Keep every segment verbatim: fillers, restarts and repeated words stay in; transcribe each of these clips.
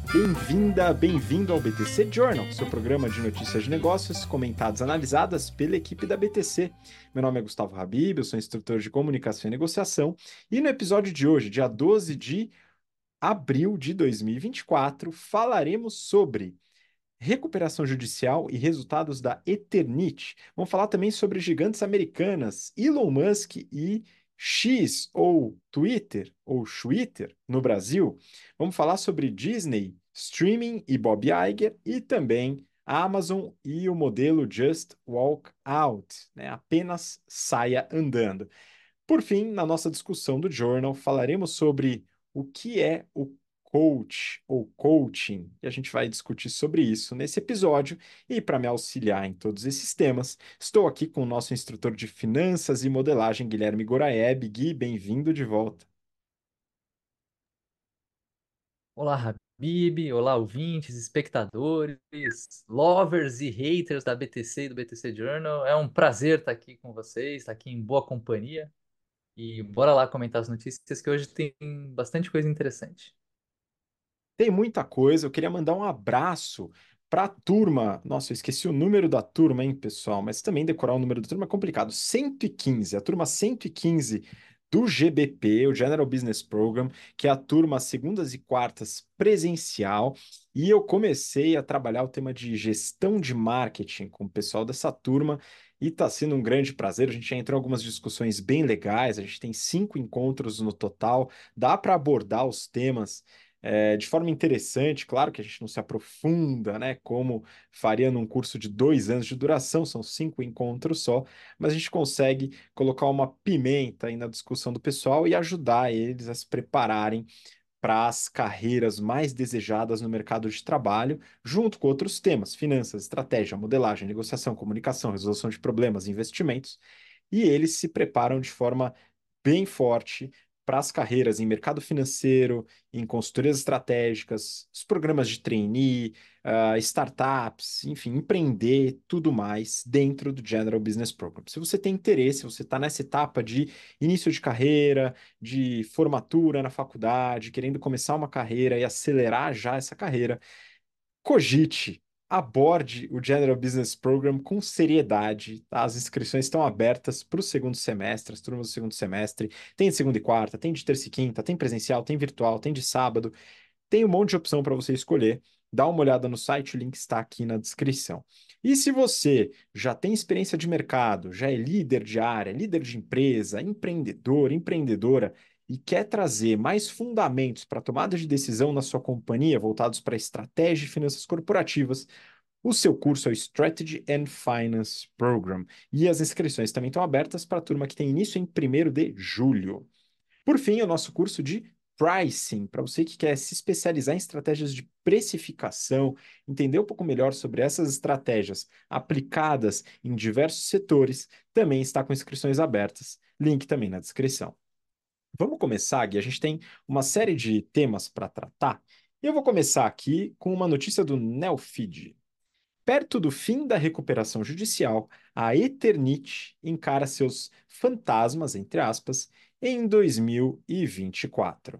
Bem-vinda, bem-vindo ao B T C Journal, seu programa de notícias de negócios comentadas e analisadas pela equipe da B T C. Meu nome é Gustavo Habib, eu sou instrutor de comunicação e negociação, e no episódio de hoje, dia doze de abril de dois mil e vinte e quatro, falaremos sobre recuperação judicial e resultados da Eternit. Vamos falar também sobre gigantes americanas, Elon Musk e X, ou Twitter, ou Twitter, no Brasil. Vamos falar sobre Disney, streaming e Bob Iger, e também a Amazon e o modelo Just Walk Out, né? Apenas saia andando. Por fim, na nossa discussão do Journal, falaremos sobre o que é o coach ou coaching, e a gente vai discutir sobre isso nesse episódio. E para me auxiliar em todos esses temas, estou aqui com o nosso instrutor de finanças e modelagem, Guilherme Goraeb. Gui, bem-vindo de volta. Olá, Habib, olá, ouvintes, espectadores, lovers e haters da B T C e do B T C Journal. É um prazer estar aqui com vocês, estar aqui em boa companhia. E bora lá comentar as notícias que hoje tem bastante coisa interessante. Tem muita coisa, eu queria mandar um abraço para a turma. Nossa, eu esqueci o número da turma, hein, pessoal? Mas também decorar o número da turma é complicado. cento e quinze, a turma cento e quinze do G B P, o General Business Program, que é a turma segundas e quartas presencial. E eu comecei a trabalhar o tema de gestão de marketing com o pessoal dessa turma. E está sendo um grande prazer. A gente já entrou em algumas discussões bem legais. A gente tem cinco encontros no total. Dá para abordar os temas é, de forma interessante. Claro que a gente não se aprofunda, né, como faria num curso de dois anos de duração, são cinco encontros só, mas a gente consegue colocar uma pimenta aí na discussão do pessoal e ajudar eles a se prepararem para as carreiras mais desejadas no mercado de trabalho, junto com outros temas: finanças, estratégia, modelagem, negociação, comunicação, resolução de problemas, investimentos, e eles se preparam de forma bem forte para as carreiras em mercado financeiro, em consultorias estratégicas, os programas de trainee, uh, startups, enfim, empreender, tudo mais dentro do General Business Program. Se você tem interesse, você está nessa etapa de início de carreira, de formatura na faculdade, querendo começar uma carreira e acelerar já essa carreira, cogite, aborde o General Business Program com seriedade, tá? As inscrições estão abertas para o segundo semestre, as turmas do segundo semestre. Tem de segunda e quarta, tem de terça e quinta, tem presencial, tem virtual, tem de sábado. Tem um monte de opção para você escolher. Dá uma olhada no site, o link está aqui na descrição. E se você já tem experiência de mercado, já é líder de área, líder de empresa, empreendedor, empreendedora, e quer trazer mais fundamentos para tomada de decisão na sua companhia, voltados para estratégia e finanças corporativas, o seu curso é o Strategy and Finance Program. E as inscrições também estão abertas para a turma que tem início em primeiro de julho. Por fim, o nosso curso de pricing, para você que quer se especializar em estratégias de precificação, entender um pouco melhor sobre essas estratégias aplicadas em diversos setores, também está com inscrições abertas. Link também na descrição. Vamos começar, Gui. A gente tem uma série de temas para tratar. E eu vou começar aqui com uma notícia do Nelfeed. Perto do fim da recuperação judicial, a Eternit encara seus fantasmas, entre aspas, em dois mil e vinte e quatro.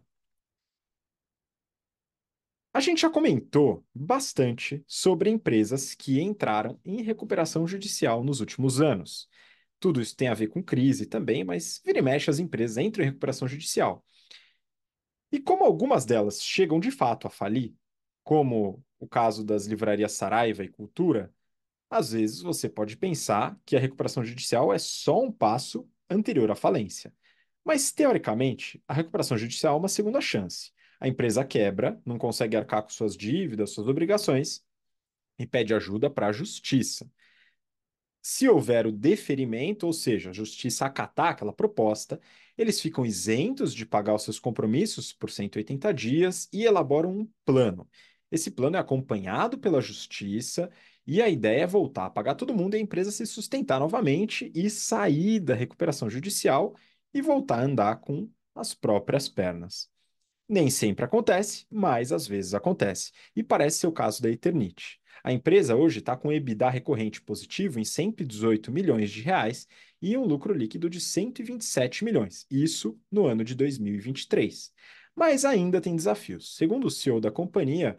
A gente já comentou bastante sobre empresas que entraram em recuperação judicial nos últimos anos. Tudo isso tem a ver com crise também, mas vira e mexe as empresas entram em recuperação judicial. E como algumas delas chegam de fato a falir, como o caso das livrarias Saraiva e Cultura, às vezes você pode pensar que a recuperação judicial é só um passo anterior à falência. Mas, teoricamente, a recuperação judicial é uma segunda chance. A empresa quebra, não consegue arcar com suas dívidas, suas obrigações e pede ajuda para a justiça. Se houver o deferimento, ou seja, a justiça acatar aquela proposta, eles ficam isentos de pagar os seus compromissos por cento e oitenta dias e elaboram um plano. Esse plano é acompanhado pela justiça e a ideia é voltar a pagar todo mundo e a empresa se sustentar novamente e sair da recuperação judicial e voltar a andar com as próprias pernas. Nem sempre acontece, mas às vezes acontece. E parece ser o caso da Eternit. A empresa hoje está com EBITDA recorrente positivo em cento e dezoito milhões de reais e um lucro líquido de cento e vinte e sete milhões, isso no ano de dois mil e vinte e três. Mas ainda tem desafios. Segundo o C E O da companhia,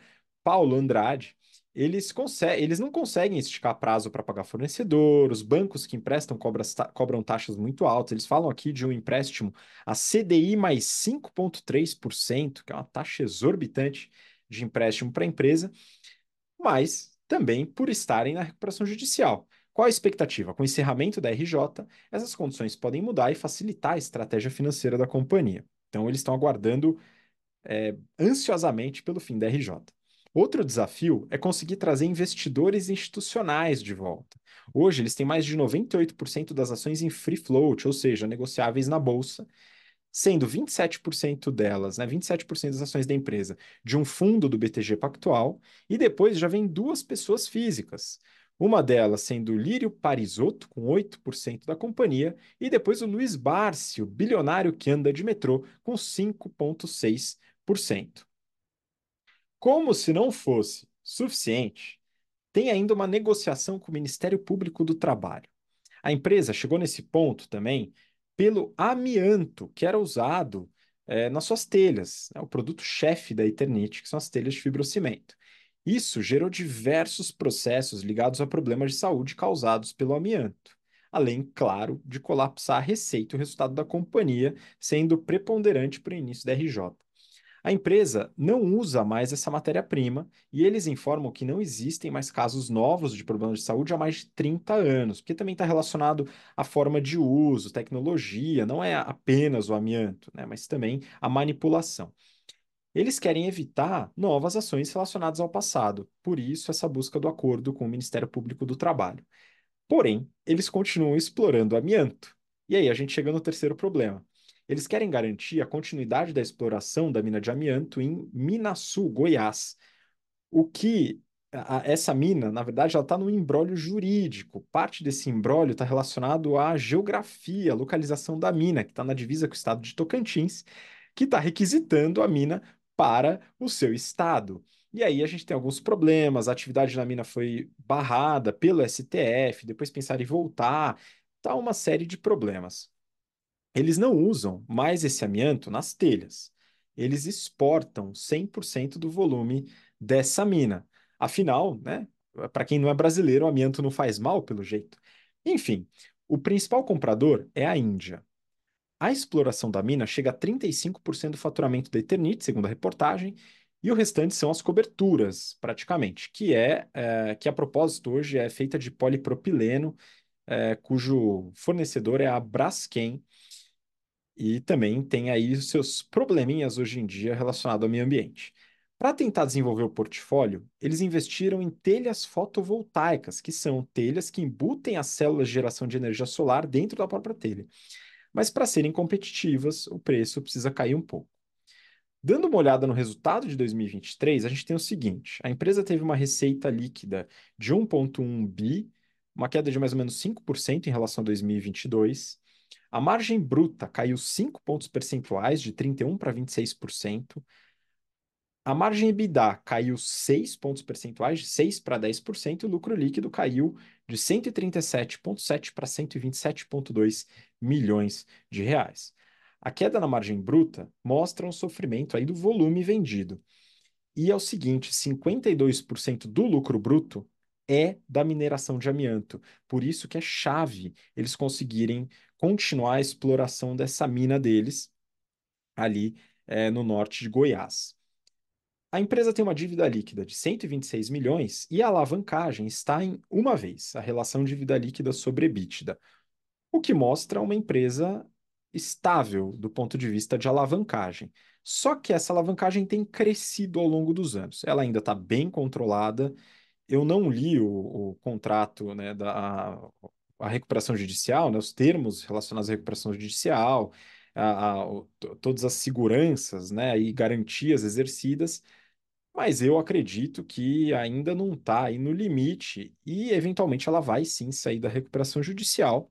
Paulo Andrade, eles, conseguem, eles não conseguem esticar prazo para pagar fornecedor, os bancos que emprestam cobram, cobram taxas muito altas. Eles falam aqui de um empréstimo a C D I mais cinco vírgula três por cento, que é uma taxa exorbitante de empréstimo para a empresa, mas também por estarem na recuperação judicial. Qual a expectativa? Com o encerramento da R J, essas condições podem mudar e facilitar a estratégia financeira da companhia. Então, eles estão aguardando é, ansiosamente pelo fim da R J. Outro desafio é conseguir trazer investidores institucionais de volta. Hoje, eles têm mais de noventa e oito por cento das ações em free float, ou seja, negociáveis na bolsa, sendo vinte e sete por cento delas, né, vinte e sete por cento das ações da empresa, de um fundo do B T G Pactual, e depois já vem duas pessoas físicas. Uma delas sendo o Lírio Parisotto, com oito por cento da companhia, e depois o Luiz Barsi, o bilionário que anda de metrô, com cinco vírgula seis por cento. Como se não fosse suficiente, tem ainda uma negociação com o Ministério Público do Trabalho. A empresa chegou nesse ponto também pelo amianto que era usado eh, nas suas telhas, né, o produto-chefe da Eternit, que são as telhas de fibrocimento. Isso gerou diversos processos ligados a problemas de saúde causados pelo amianto, além, claro, de colapsar a receita e o resultado da companhia, sendo preponderante para o início da R J. A empresa não usa mais essa matéria-prima e eles informam que não existem mais casos novos de problemas de saúde há mais de trinta anos, porque também está relacionado à forma de uso, tecnologia, não é apenas o amianto, né, mas também a manipulação. Eles querem evitar novas ações relacionadas ao passado, por isso essa busca do acordo com o Ministério Público do Trabalho. Porém, eles continuam explorando amianto. E aí a gente chega no terceiro problema. Eles querem garantir a continuidade da exploração da mina de amianto em Minasul, Goiás. O que a- essa mina, na verdade, ela está no imbróglio jurídico. Parte desse imbróglio está relacionado à geografia, à localização da mina, que está na divisa com o estado de Tocantins, que está requisitando a mina para o seu estado. E aí a gente tem alguns problemas, a atividade na mina foi barrada pelo S T F, depois pensaram em voltar, tá uma série de problemas. Eles não usam mais esse amianto nas telhas. Eles exportam cem por cento do volume dessa mina. Afinal, né, para quem não é brasileiro, o amianto não faz mal, pelo jeito. Enfim, o principal comprador é a Índia. A exploração da mina chega a trinta e cinco por cento do faturamento da Eternit, segundo a reportagem, e o restante são as coberturas, praticamente, que é, é, que a propósito hoje é feita de polipropileno, é, cujo fornecedor é a Braskem, e também tem aí os seus probleminhas hoje em dia relacionados ao meio ambiente. Para tentar desenvolver o portfólio, eles investiram em telhas fotovoltaicas, que são telhas que embutem as células de geração de energia solar dentro da própria telha. Mas para serem competitivas, o preço precisa cair um pouco. Dando uma olhada no resultado de dois mil e vinte e três, a gente tem o seguinte: a empresa teve uma receita líquida de um vírgula um bi, uma queda de mais ou menos cinco por cento em relação a dois mil e vinte e dois. A margem bruta caiu cinco pontos percentuais, de trinta e um para vinte e seis por cento. A margem EBITDA caiu seis pontos percentuais, de seis para dez por cento, e o lucro líquido caiu de cento e trinta e sete vírgula sete para cento e vinte e sete vírgula dois milhões de reais. A queda na margem bruta mostra um sofrimento aí do volume vendido. E é o seguinte, cinquenta e dois por cento do lucro bruto é da mineração de amianto. Por isso que é chave eles conseguirem continuar a exploração dessa mina deles ali eh, no norte de Goiás. A empresa tem uma dívida líquida de cento e vinte e seis milhões e a alavancagem está em uma vez, a relação dívida líquida sobre EBITDA, o que mostra uma empresa estável do ponto de vista de alavancagem. Só que essa alavancagem tem crescido ao longo dos anos. Ela ainda está bem controlada. Eu não li o, o contrato, né, da a, a recuperação judicial, né, os termos relacionados à recuperação judicial, a, a, o- to- todas as seguranças, né, e garantias exercidas, mas eu acredito que ainda não está aí no limite e, eventualmente, ela vai sim sair da recuperação judicial,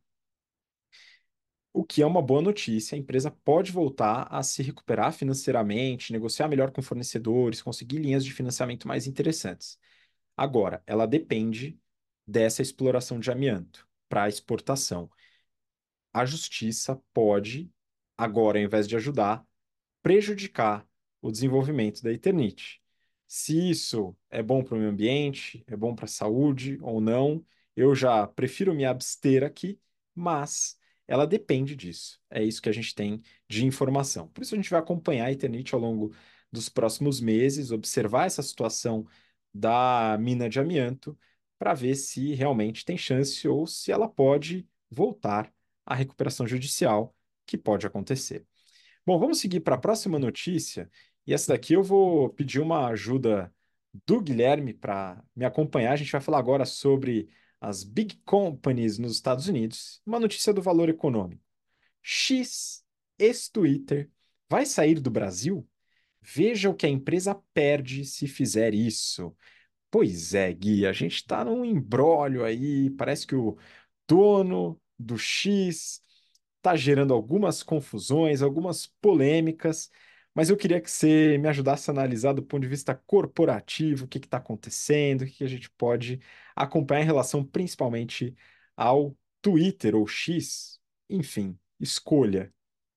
o que é uma boa notícia. A empresa pode voltar a se recuperar financeiramente, negociar melhor com fornecedores, conseguir linhas de financiamento mais interessantes. Agora, ela depende dessa exploração de amianto para exportação. A justiça pode, agora, ao invés de ajudar, prejudicar o desenvolvimento da Eternit. Se isso é bom para o meio ambiente, é bom para a saúde ou não, eu já prefiro me abster aqui, mas ela depende disso. É isso que a gente tem de informação. Por isso a gente vai acompanhar a Eternit ao longo dos próximos meses, observar essa situação da mina de amianto para ver se realmente tem chance ou se ela pode voltar à recuperação judicial, que pode acontecer. Bom, vamos seguir para a próxima notícia. E essa daqui eu vou pedir uma ajuda do Guilherme para me acompanhar. A gente vai falar agora sobre as big companies nos Estados Unidos. Uma notícia do Valor Econômico. X, ex-Twitter, vai sair do Brasil? Veja o que a empresa perde se fizer isso. Pois é, Gui, a gente está num imbróglio aí. Parece que o dono do X está gerando algumas confusões, algumas polêmicas, mas eu queria que você me ajudasse a analisar do ponto de vista corporativo o que está acontecendo, o que que a gente pode acompanhar em relação principalmente ao Twitter ou X. Enfim, escolha.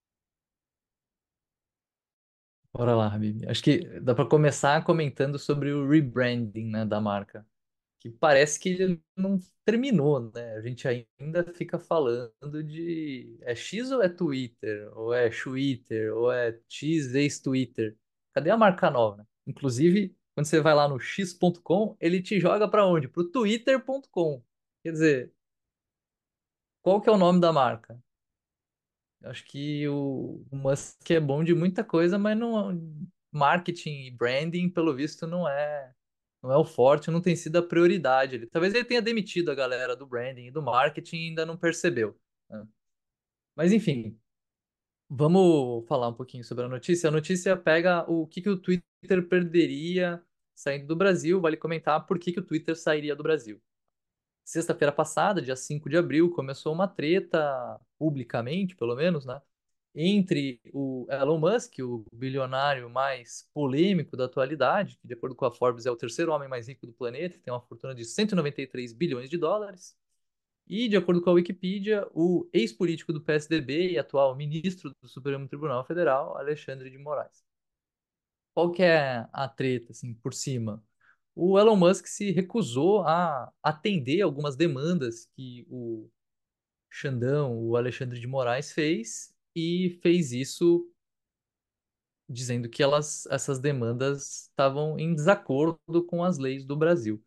Bora lá, Habib. Acho que dá para começar comentando sobre o rebranding, né, da marca, que parece que ele não terminou, né? A gente ainda fica falando de é X ou é Twitter, ou é Twitter, ou é X ex-Twitter. Cadê a marca nova, né? Inclusive, quando você vai lá no x ponto com, ele te joga para onde? Para o twitter ponto com. Quer dizer, qual que é o nome da marca? Eu acho que o, o Musk é bom de muita coisa, mas não, marketing e branding, pelo visto, não é, não é o forte, não tem sido a prioridade. Ele, talvez ele tenha demitido a galera do branding e do marketing e ainda não percebeu, né? Mas enfim, vamos falar um pouquinho sobre a notícia. A notícia pega o que, que o Twitter perderia saindo do Brasil. Vale comentar por que, que o Twitter sairia do Brasil. Sexta-feira passada, dia cinco de abril, começou uma treta, publicamente, pelo menos, né? Entre o Elon Musk, o bilionário mais polêmico da atualidade, que, de acordo com a Forbes, é o terceiro homem mais rico do planeta, tem uma fortuna de cento e noventa e três bilhões de dólares. E, de acordo com a Wikipedia, o ex-político do P S D B e atual ministro do Supremo Tribunal Federal, Alexandre de Moraes. Qual que é a treta, assim, por cima? O Elon Musk se recusou a atender algumas demandas que o Xandão, o Alexandre de Moraes, fez e fez isso dizendo que elas, essas demandas estavam em desacordo com as leis do Brasil.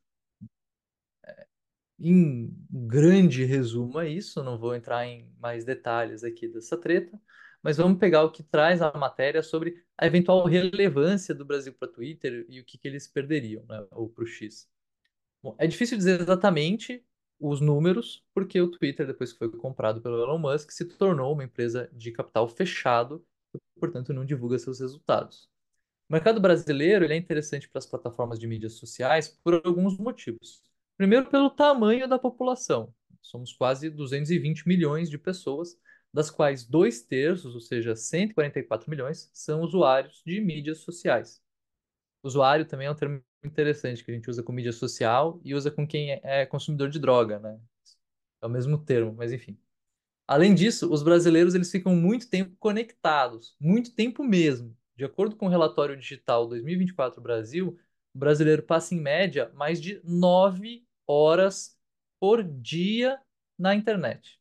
Em grande resumo é isso, não vou entrar em mais detalhes aqui dessa treta, mas vamos pegar o que traz a matéria sobre a eventual relevância do Brasil para o Twitter e o que, que eles perderiam, né, ou para o X. Bom, é difícil dizer exatamente os números, porque o Twitter, depois que foi comprado pelo Elon Musk, se tornou uma empresa de capital fechado, e, portanto, não divulga seus resultados. O mercado brasileiro ele é interessante para as plataformas de mídias sociais por alguns motivos. Primeiro, pelo tamanho da população. Somos quase duzentos e vinte milhões de pessoas, das quais dois terços, ou seja, cento e quarenta e quatro milhões, são usuários de mídias sociais. Usuário também é um termo interessante que a gente usa com mídia social e usa com quem é consumidor de droga, né? É o mesmo termo, mas enfim. Além disso, os brasileiros eles ficam muito tempo conectados, muito tempo mesmo. De acordo com o relatório digital dois mil e vinte e quatro Brasil, o brasileiro passa em média mais de nove horas por dia na internet.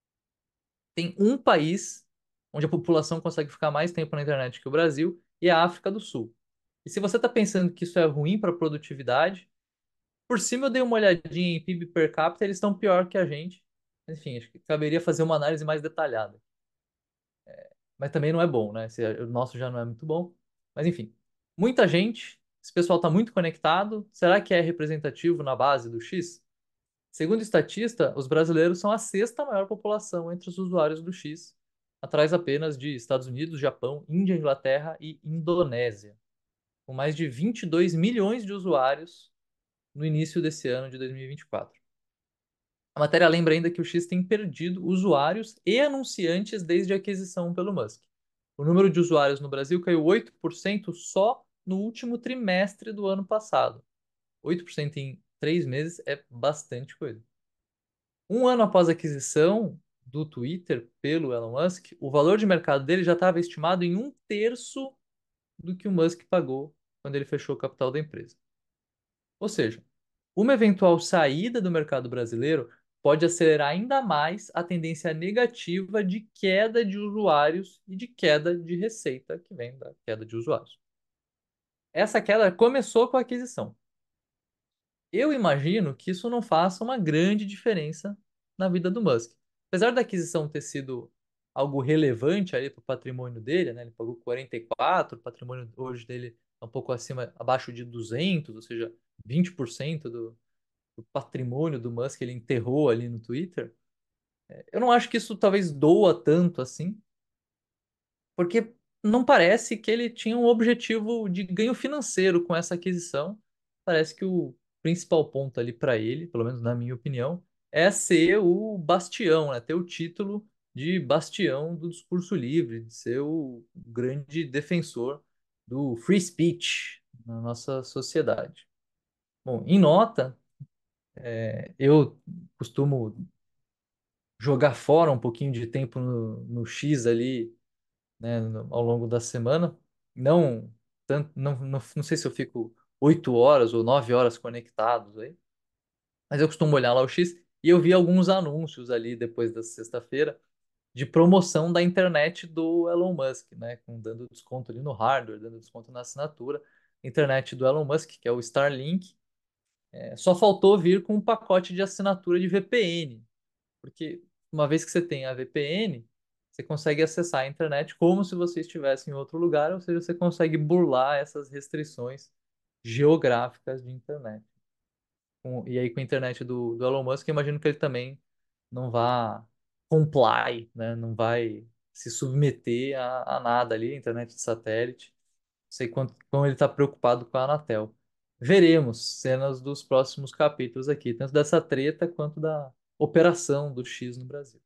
Tem um país onde a população consegue ficar mais tempo na internet que o Brasil, e é a África do Sul. E se você está pensando que isso é ruim para a produtividade, por cima eu dei uma olhadinha em P I B per capita, eles estão pior que a gente. Enfim, acho que caberia fazer uma análise mais detalhada. Mas também não é bom, né? Se- O nosso já não é muito bom. Mas enfim, muita gente, esse pessoal está muito conectado. Será que é representativo na base do X? Segundo o estatista, os brasileiros são a sexta maior população entre os usuários do X, atrás apenas de Estados Unidos, Japão, Índia, Inglaterra e Indonésia, com mais de vinte e dois milhões de usuários no início desse ano de dois mil e vinte e quatro. A matéria lembra ainda que o X tem perdido usuários e anunciantes desde a aquisição pelo Musk. O número de usuários no Brasil caiu oito por cento só no último trimestre do ano passado. oito por cento em três meses é bastante coisa. Um ano após a aquisição do Twitter pelo Elon Musk, o valor de mercado dele já estava estimado em um terço do que o Musk pagou quando ele fechou o capital da empresa. Ou seja, uma eventual saída do mercado brasileiro pode acelerar ainda mais a tendência negativa de queda de usuários e de queda de receita que vem da queda de usuários. Essa queda começou com a aquisição. Eu imagino que isso não faça uma grande diferença na vida do Musk. Apesar da aquisição ter sido algo relevante ali para o patrimônio dele, né? Ele pagou quarenta e quatro, o patrimônio hoje dele é um pouco acima, abaixo de duzentos, ou seja, vinte por cento do, do patrimônio do Musk ele enterrou ali no Twitter. Eu não acho que isso talvez doa tanto assim, porque não parece que ele tinha um objetivo de ganho financeiro com essa aquisição. Parece que o principal ponto ali para ele, pelo menos na minha opinião, é ser o bastião, né? Ter o título de bastião do discurso livre, de ser o grande defensor do free speech na nossa sociedade. Bom, em nota, é, eu costumo jogar fora um pouquinho de tempo no, no X ali, né, no- ao longo da semana. Não, tanto, não, não, não sei se eu fico oito horas ou nove horas conectados aí, mas eu costumo olhar lá o X e eu vi alguns anúncios ali depois da sexta-feira de promoção da internet do Elon Musk, né, com dando desconto ali no hardware, dando desconto na assinatura. Internet do Elon Musk, que é o Starlink, é, só faltou vir com um pacote de assinatura de V P N. Porque uma vez que você tem a V P N, você consegue acessar a internet como se você estivesse em outro lugar, ou seja, você consegue burlar essas restrições geográficas de internet. Com- e aí, com a internet do, do Elon Musk, eu imagino que ele também não vá comply, né? Não vai se submeter a, a nada ali, internet de satélite. Não sei quanto, como ele está preocupado com a Anatel. Veremos cenas dos próximos capítulos aqui, tanto dessa treta quanto da operação do X no Brasil.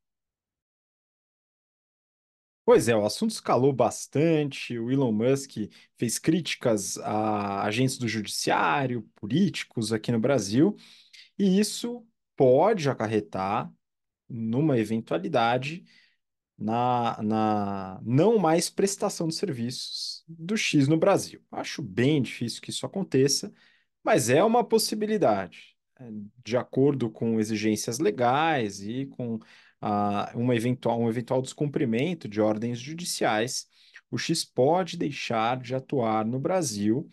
Pois é, o assunto escalou bastante. O Elon Musk fez críticas a agentes do judiciário, políticos aqui no Brasil, e isso pode acarretar numa eventualidade na, na não mais prestação de serviços do X no Brasil. Acho bem difícil que isso aconteça, mas é uma possibilidade. É, de acordo com exigências legais e com ah, uma eventual, um eventual descumprimento de ordens judiciais, o X pode deixar de atuar no Brasil.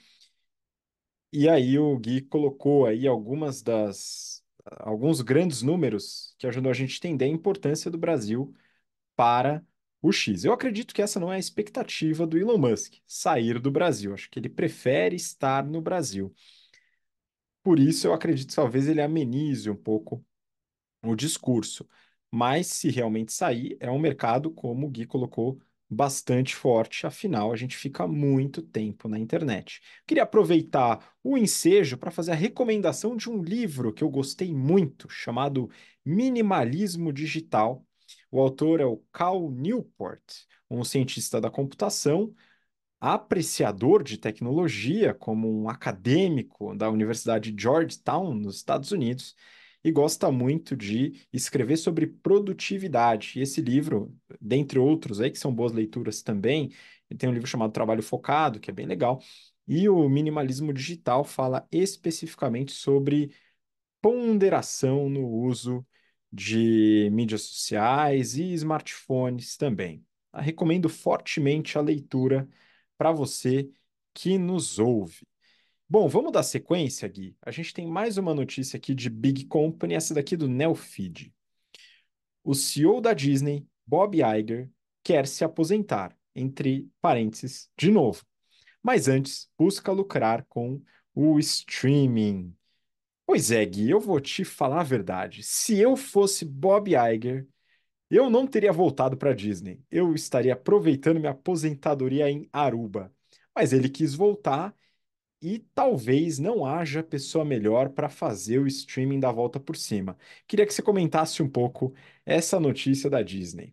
E aí o Gui colocou aí algumas das alguns grandes números que ajudam a gente a entender a importância do Brasil para o X. Eu acredito que essa não é a expectativa do Elon Musk, sair do Brasil. Acho que ele prefere estar no Brasil. Por isso, eu acredito que talvez ele amenize um pouco o discurso. Mas se realmente sair, é um mercado, como o Gui colocou, bastante forte. Afinal, a gente fica muito tempo na internet. Queria aproveitar o ensejo para fazer a recomendação de um livro que eu gostei muito, chamado Minimalismo Digital. O autor é o Cal Newport, um cientista da computação apreciador de tecnologia, como um acadêmico da Universidade de Georgetown, nos Estados Unidos, e gosta muito de escrever sobre produtividade. E esse livro, dentre outros aí, que são boas leituras também, ele tem um livro chamado Trabalho Focado, que é bem legal, e o Minimalismo Digital fala especificamente sobre ponderação no uso de mídias sociais e smartphones também. Eu recomendo fortemente a leitura para você que nos ouve. Bom, vamos dar sequência, Gui. A gente tem mais uma notícia aqui de Big Company, essa daqui do Neofeed. O C E O da Disney, Bob Iger, quer se aposentar, entre parênteses, de novo. Mas antes, busca lucrar com o streaming. Pois é, Gui, eu vou te falar a verdade. Se eu fosse Bob Iger, eu não teria voltado para Disney. Eu estaria aproveitando minha aposentadoria em Aruba. Mas ele quis voltar e talvez não haja pessoa melhor para fazer o streaming da volta por cima. Queria que você comentasse um pouco essa notícia da Disney.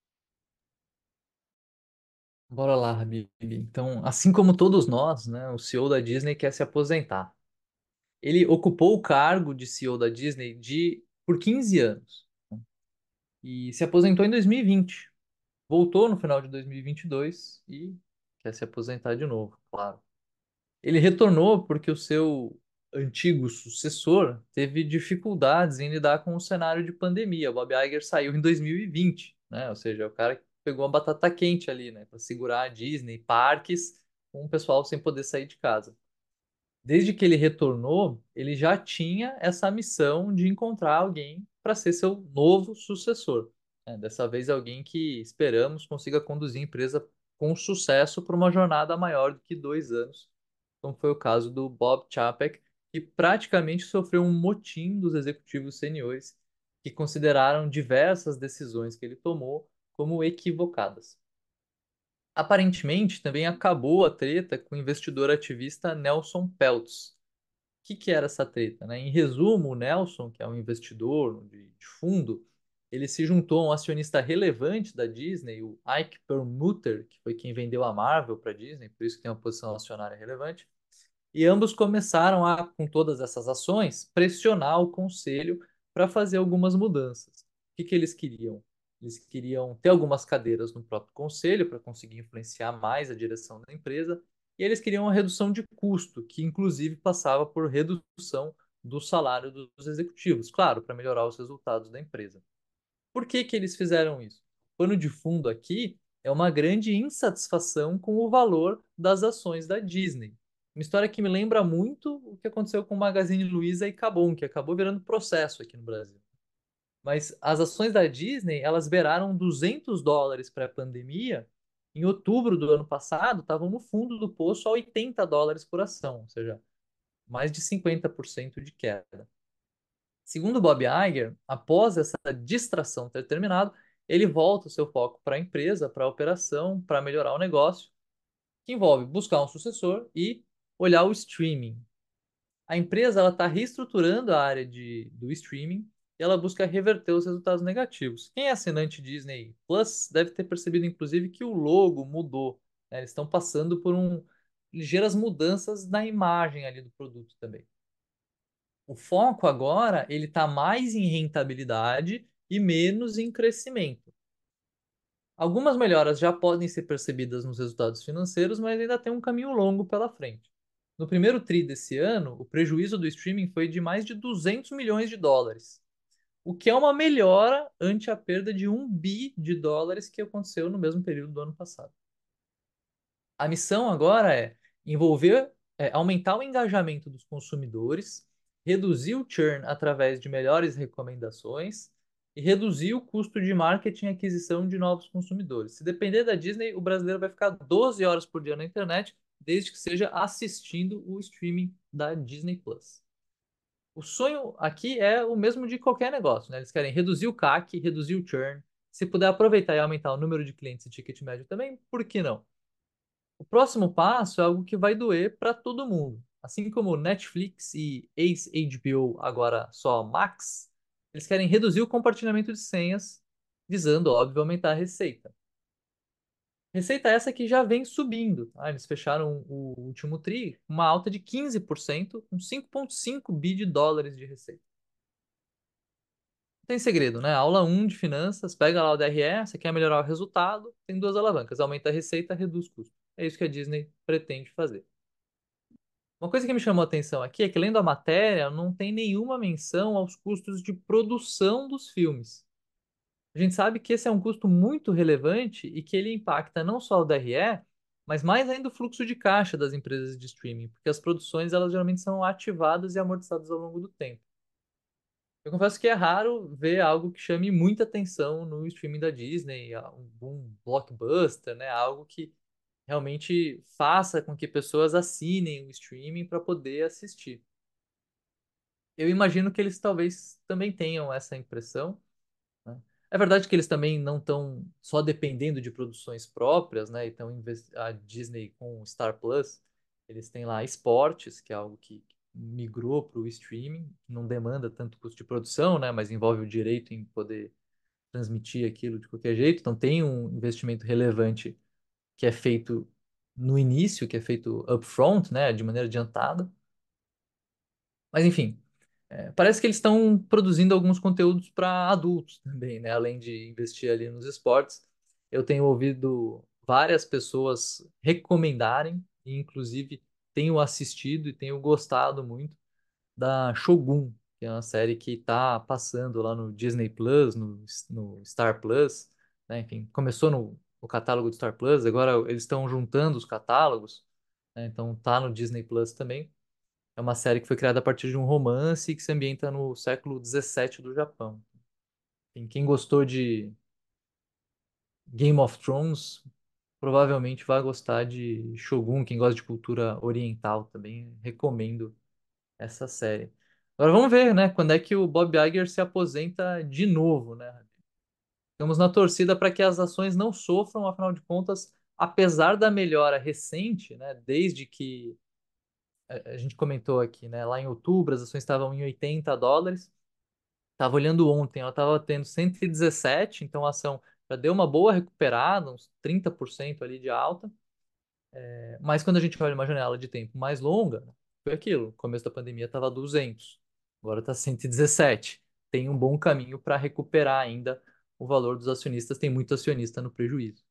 Bora lá, Habib. Então, assim como todos nós, né, o C E O da Disney quer se aposentar. Ele ocupou o cargo de C E O da Disney de por quinze anos e se aposentou em dois mil e vinte. Voltou no final de dois mil e vinte e dois e vinte e dois e quer se aposentar de novo, claro. Ele retornou porque o seu antigo sucessor teve dificuldades em lidar com o cenário de pandemia. O Bob Iger saiu em dois mil e vinte, né? Ou seja, o cara que pegou a batata quente ali, né? Para segurar a Disney, parques, com o pessoal sem poder sair de casa. Desde que ele retornou, ele já tinha essa missão de encontrar alguém para ser seu novo sucessor, né? Dessa vez, alguém que esperamos consiga conduzir a empresa com sucesso por uma jornada maior do que dois anos, como foi o caso do Bob Chapek, que praticamente sofreu um motim dos executivos seniores que consideraram diversas decisões que ele tomou como equivocadas. Aparentemente, também acabou a treta com o investidor ativista Nelson Peltz. O que que era essa treta, né? Em resumo, o Nelson, que é um investidor de, de fundo, ele se juntou a um acionista relevante da Disney, o Ike Perlmutter, que foi quem vendeu a Marvel para a Disney, por isso que tem uma posição acionária relevante. E ambos começaram a, com todas essas ações, pressionar o conselho para fazer algumas mudanças. O que que eles queriam? Eles queriam ter algumas cadeiras no próprio conselho para conseguir influenciar mais a direção da empresa, e eles queriam uma redução de custo, que inclusive passava por redução do salário dos executivos, claro, para melhorar os resultados da empresa. Por que que eles fizeram isso? O pano de fundo aqui é uma grande insatisfação com o valor das ações da Disney. Uma história que me lembra muito o que aconteceu com Magazine Luiza e Kabum, que acabou virando processo aqui no Brasil. Mas as ações da Disney, elas beiraram duzentos dólares pré-pandemia. Em outubro do ano passado, estavam no fundo do poço a oitenta dólares por ação, ou seja, mais de cinquenta por cento de queda. Segundo Bob Iger, após essa distração ter terminado, ele volta o seu foco para a empresa, para a operação, para melhorar o negócio, que envolve buscar um sucessor e olhar o streaming. A empresa ela está reestruturando a área de, do streaming e ela busca reverter os resultados negativos. Quem é assinante Disney Plus deve ter percebido, inclusive, que o logo mudou, né? Eles estão passando por um, ligeiras mudanças na imagem ali do produto também. O foco agora ele está mais em rentabilidade e menos em crescimento. Algumas melhoras já podem ser percebidas nos resultados financeiros, mas ainda tem um caminho longo pela frente. No primeiro tri desse ano, o prejuízo do streaming foi de mais de duzentos milhões de dólares, o que é uma melhora ante a perda de um bi de dólares que aconteceu no mesmo período do ano passado. A missão agora é envolver, é, aumentar o engajamento dos consumidores, reduzir o churn através de melhores recomendações e reduzir o custo de marketing e aquisição de novos consumidores. Se depender da Disney, o brasileiro vai ficar doze horas por dia na internet, desde que seja assistindo o streaming da Disney Plus. O sonho aqui é o mesmo de qualquer negócio, né? Eles querem reduzir o C A C, reduzir o churn. Se puder aproveitar e aumentar o número de clientes e ticket médio também, por que não? O próximo passo é algo que vai doer para todo mundo. Assim como Netflix e ex-H B O, agora só Max, eles querem reduzir o compartilhamento de senhas, visando, óbvio, aumentar a receita. Receita essa que já vem subindo, tá? Eles fecharam o último tri com uma alta de quinze por cento, com cinco vírgula cinco bi de dólares de receita. Não tem segredo, né? Aula um de finanças, pega lá o D R E, você quer melhorar o resultado, tem duas alavancas, aumenta a receita, reduz custo. É isso que a Disney pretende fazer. Uma coisa que me chamou a atenção aqui é que, lendo a matéria, não tem nenhuma menção aos custos de produção dos filmes. A gente sabe que esse é um custo muito relevante e que ele impacta não só o D R E, mas mais ainda o fluxo de caixa das empresas de streaming, porque as produções elas geralmente são ativadas e amortizadas ao longo do tempo. Eu confesso que é raro ver algo que chame muita atenção no streaming da Disney, um, um blockbuster, né? Algo que realmente faça com que pessoas assinem o streaming para poder assistir. Eu imagino que eles talvez também tenham essa impressão, né? É verdade que eles também não estão só dependendo de produções próprias, né? Então, a Disney com o Star Plus, eles têm lá esportes, que é algo que migrou para o streaming, que não demanda tanto custo de produção, né? Mas envolve o direito em poder transmitir aquilo de qualquer jeito. Então, tem um investimento relevante que é feito no início, que é feito upfront, né? De maneira adiantada. Mas, enfim. É, parece que eles estão produzindo alguns conteúdos para adultos também, né? Além de investir ali nos esportes. Eu tenho ouvido várias pessoas recomendarem, e inclusive tenho assistido e tenho gostado muito da Shogun, que é uma série que está passando lá no Disney Plus, no, no Star Plus, né? Enfim, começou no, no catálogo do Star Plus, agora eles estão juntando os catálogos, né? Então tá no Disney Plus também. É uma série que foi criada a partir de um romance que se ambienta no século dezessete do Japão. Enfim, quem gostou de Game of Thrones provavelmente vai gostar de Shogun. Quem gosta de cultura oriental também recomendo essa série. Agora vamos ver, né? Quando é que o Bob Iger se aposenta de novo, né? Estamos na torcida para que as ações não sofram, afinal de contas, apesar da melhora recente, né? Desde que a a gente comentou aqui, né? Lá em outubro as ações estavam em oitenta dólares. Estava olhando ontem, ela estava tendo cento e dezessete, então a ação já deu uma boa recuperada, uns trinta por cento ali de alta. Mas quando a gente olha uma janela de tempo mais longa, foi aquilo. No começo da pandemia estava duzentos, agora está cento e dezessete. Tem um bom caminho para recuperar ainda o valor dos acionistas. Tem muito acionista no prejuízo.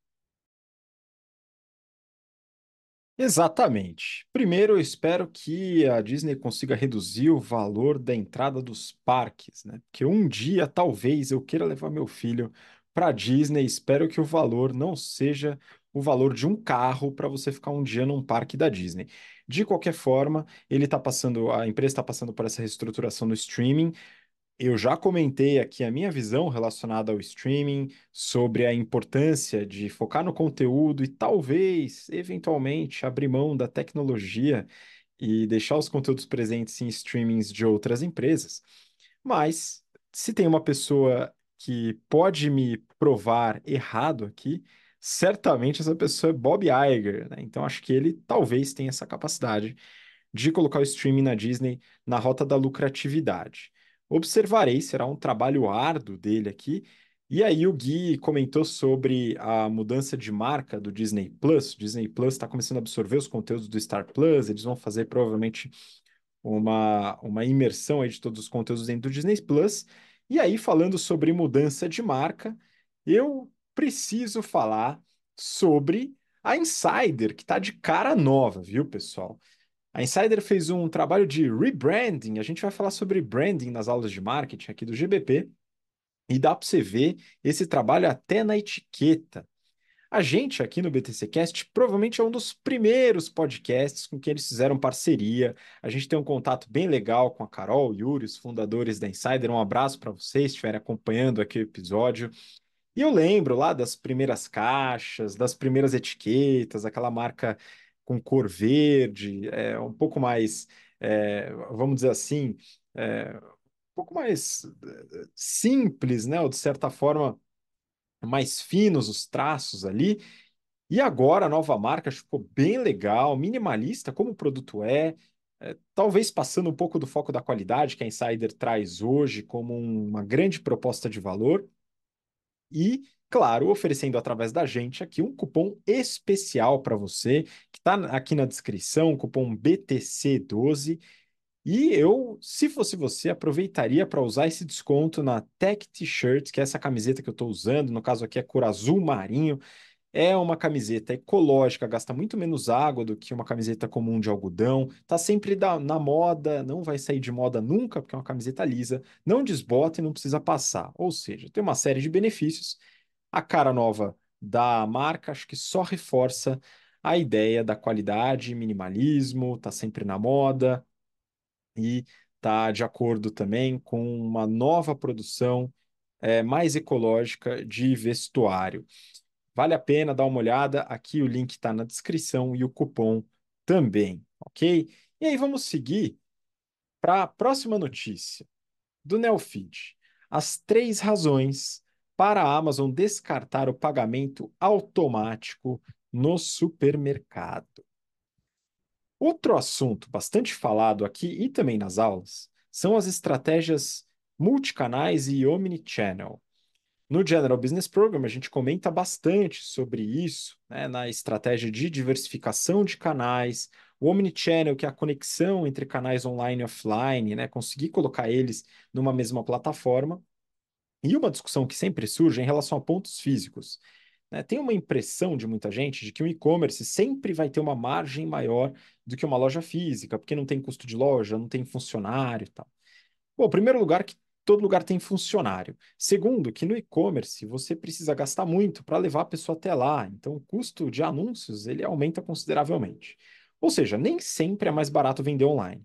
Exatamente. Primeiro, eu espero que a Disney consiga reduzir o valor da entrada dos parques, né? Porque um dia, talvez, eu queira levar meu filho para a Disney. Espero que o valor não seja o valor de um carro para você ficar um dia num parque da Disney. De qualquer forma, ele está passando, a empresa está passando por essa reestruturação no streaming. Eu já comentei aqui a minha visão relacionada ao streaming, sobre a importância de focar no conteúdo e talvez, eventualmente, abrir mão da tecnologia e deixar os conteúdos presentes em streamings de outras empresas. Mas, se tem uma pessoa que pode me provar errado aqui, certamente essa pessoa é Bob Iger, né? Então, acho que ele talvez tenha essa capacidade de colocar o streaming na Disney na rota da lucratividade. Observarei, será um trabalho árduo dele aqui. E aí o Gui comentou sobre a mudança de marca do Disney Plus. O Disney Plus está começando a absorver os conteúdos do Star Plus, eles vão fazer provavelmente uma, uma imersão aí de todos os conteúdos dentro do Disney Plus. E aí, falando sobre mudança de marca, eu preciso falar sobre a Insider, que está de cara nova, viu, pessoal? A Insider fez um trabalho de rebranding. A gente vai falar sobre branding nas aulas de marketing aqui do G B P. E dá para você ver esse trabalho até na etiqueta. A gente aqui no B T C Cast provavelmente é um dos primeiros podcasts com que eles fizeram parceria. A gente tem um contato bem legal com a Carol e Yuri, os fundadores da Insider. Um abraço para vocês que estiverem acompanhando aqui o episódio. E eu lembro lá das primeiras caixas, das primeiras etiquetas, aquela marca com cor verde, é, um pouco mais, é, vamos dizer assim, é, um pouco mais é, simples, né? Ou de certa forma, mais finos os traços ali. E agora a nova marca ficou bem legal, minimalista, como o produto é, é, talvez passando um pouco do foco da qualidade que a Insider traz hoje como um- uma grande proposta de valor. E, claro, oferecendo através da gente aqui um cupom especial para você, que está aqui na descrição, cupom B T C doze. E eu, se fosse você, aproveitaria para usar esse desconto na Tech T-Shirt, que é essa camiseta que eu estou usando, no caso aqui é cor azul marinho. É uma camiseta ecológica, gasta muito menos água do que uma camiseta comum de algodão, tá sempre da- na moda, não vai sair de moda nunca, porque é uma camiseta lisa, não desbota e não precisa passar. Ou seja, tem uma série de benefícios. A cara nova da marca, acho que só reforça a ideia da qualidade, minimalismo, tá sempre na moda e tá de acordo também com uma nova produção é, mais ecológica de vestuário. Vale a pena dar uma olhada. Aqui o link está na descrição e o cupom também, ok? E aí vamos seguir para a próxima notícia do Neofeed. As três razões para a Amazon descartar o pagamento automático no supermercado. Outro assunto bastante falado aqui e também nas aulas são as estratégias multicanais e omnichannel. No General Business Program, a gente comenta bastante sobre isso, né, na estratégia de diversificação de canais, o Omnichannel, que é a conexão entre canais online e offline, né, conseguir colocar eles numa mesma plataforma, e uma discussão que sempre surge é em relação a pontos físicos. né? Tem uma impressão de muita gente de que o e-commerce sempre vai ter uma margem maior do que uma loja física, porque não tem custo de loja, não tem funcionário e tal. Bom, em primeiro lugar, que todo lugar tem funcionário. Segundo, que no e-commerce você precisa gastar muito para levar a pessoa até lá. Então, o custo de anúncios ele aumenta consideravelmente. Ou seja, nem sempre é mais barato vender online.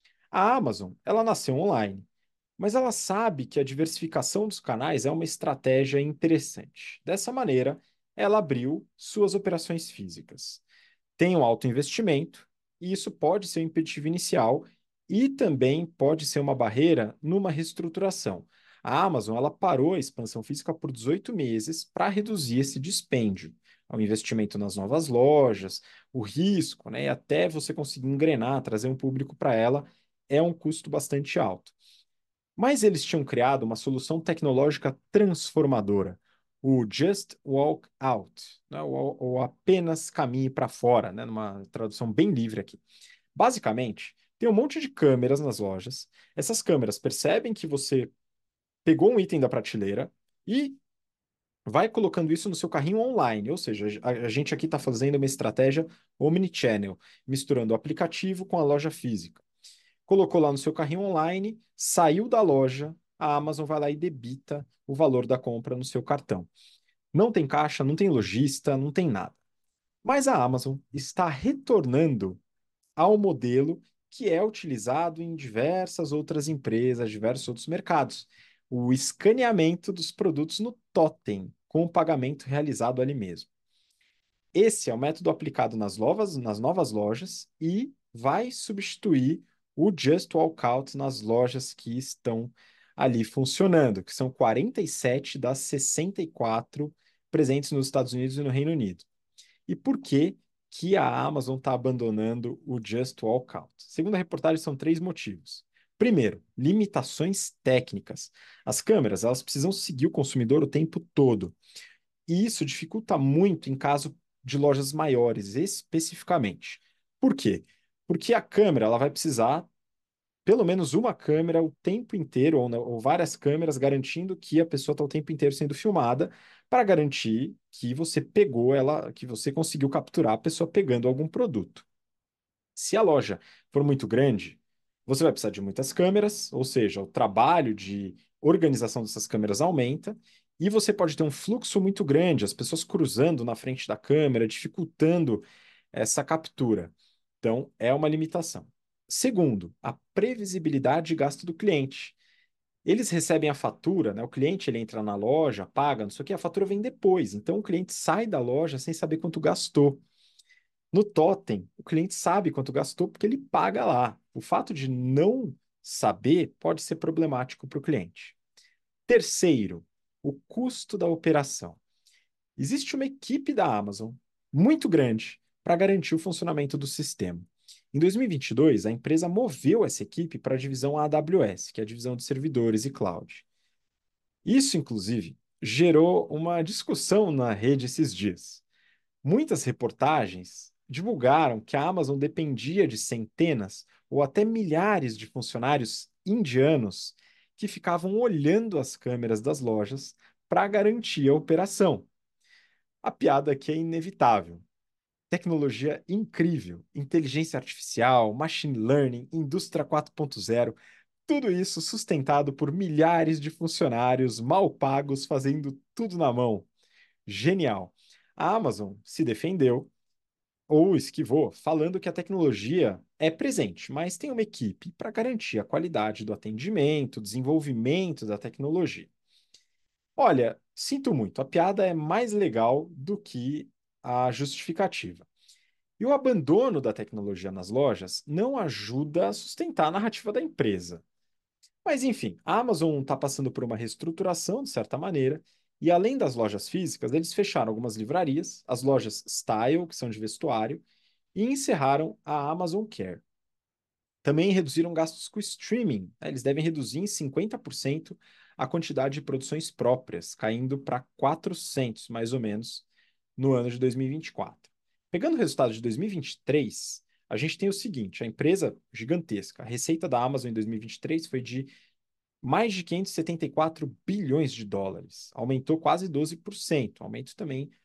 A Amazon, ela nasceu online, mas ela sabe que a diversificação dos canais é uma estratégia interessante. Dessa maneira, ela abriu suas operações físicas. Tem um alto investimento, e isso pode ser um impeditivo inicial e também pode ser uma barreira numa reestruturação. A Amazon ela parou a expansão física por dezoito meses para reduzir esse dispêndio, o investimento nas novas lojas, o risco, né, e até você conseguir engrenar, trazer um público para ela, é um custo bastante alto. Mas eles tinham criado uma solução tecnológica transformadora, o Just Walk Out, né? ou, ou apenas caminhe para fora, né? Numa tradução bem livre aqui. Basicamente, tem um monte de câmeras nas lojas. Essas câmeras percebem que você pegou um item da prateleira e vai colocando isso no seu carrinho online. Ou seja, a, a gente aqui está fazendo uma estratégia omnichannel, misturando o aplicativo com a loja física. Colocou lá no seu carrinho online, saiu da loja, a Amazon vai lá e debita o valor da compra no seu cartão. Não tem caixa, não tem lojista, não tem nada. Mas a Amazon está retornando ao modelo que é utilizado em diversas outras empresas, diversos outros mercados. O escaneamento dos produtos no totem, com o pagamento realizado ali mesmo. Esse é o método aplicado nas novas, nas novas lojas e vai substituir o Just Walkout nas lojas que estão ali funcionando, que são quarenta e sete das sessenta e quatro presentes nos Estados Unidos e no Reino Unido. E por que que a Amazon está abandonando o Just Walkout? Segundo a reportagem, são três motivos. Primeiro, limitações técnicas. As câmeras, elas precisam seguir o consumidor o tempo todo. E isso dificulta muito em caso de lojas maiores, especificamente. Por quê? Porque a câmera ela vai precisar pelo menos uma câmera o tempo inteiro, ou, ou várias câmeras, garantindo que a pessoa está o tempo inteiro sendo filmada, para garantir que você pegou ela, que você conseguiu capturar a pessoa pegando algum produto. Se a loja for muito grande, você vai precisar de muitas câmeras, ou seja, o trabalho de organização dessas câmeras aumenta, e você pode ter um fluxo muito grande, as pessoas cruzando na frente da câmera, dificultando essa captura. Então, é uma limitação. Segundo, a previsibilidade de gasto do cliente. Eles recebem a fatura, né? O cliente ele entra na loja, paga, não sei o que, a fatura vem depois. Então, o cliente sai da loja sem saber quanto gastou. No Totem, o cliente sabe quanto gastou porque ele paga lá. O fato de não saber pode ser problemático para o cliente. Terceiro, o custo da operação. Existe uma equipe da Amazon muito grande para garantir o funcionamento do sistema. Em dois mil e vinte e dois, a empresa moveu essa equipe para a divisão A W S, que é a divisão de servidores e cloud. Isso, inclusive, gerou uma discussão na rede esses dias. Muitas reportagens divulgaram que a Amazon dependia de centenas ou até milhares de funcionários indianos que ficavam olhando as câmeras das lojas para garantir a operação. A piada aqui é inevitável. Tecnologia incrível, inteligência artificial, machine learning, indústria quatro ponto zero, tudo isso sustentado por milhares de funcionários mal pagos fazendo tudo na mão. Genial. A Amazon se defendeu ou esquivou, falando que a tecnologia é presente, mas tem uma equipe para garantir a qualidade do atendimento, desenvolvimento da tecnologia. Olha, sinto muito, a piada é mais legal do que a justificativa. E o abandono da tecnologia nas lojas não ajuda a sustentar a narrativa da empresa. Mas enfim, a Amazon está passando por uma reestruturação, de certa maneira, e além das lojas físicas, eles fecharam algumas livrarias, as lojas Style, que são de vestuário, e encerraram a Amazon Care. Também reduziram gastos com streaming, né? Eles devem reduzir em cinquenta por cento a quantidade de produções próprias, caindo para quatrocentos, mais ou menos, no ano de dois mil e vinte e quatro. Pegando o resultado de dois mil e vinte e três, a gente tem o seguinte: a empresa gigantesca, a receita da Amazon em dois mil e vinte e três foi de mais de quinhentos e setenta e quatro bilhões de dólares, aumentou quase doze por cento, aumento também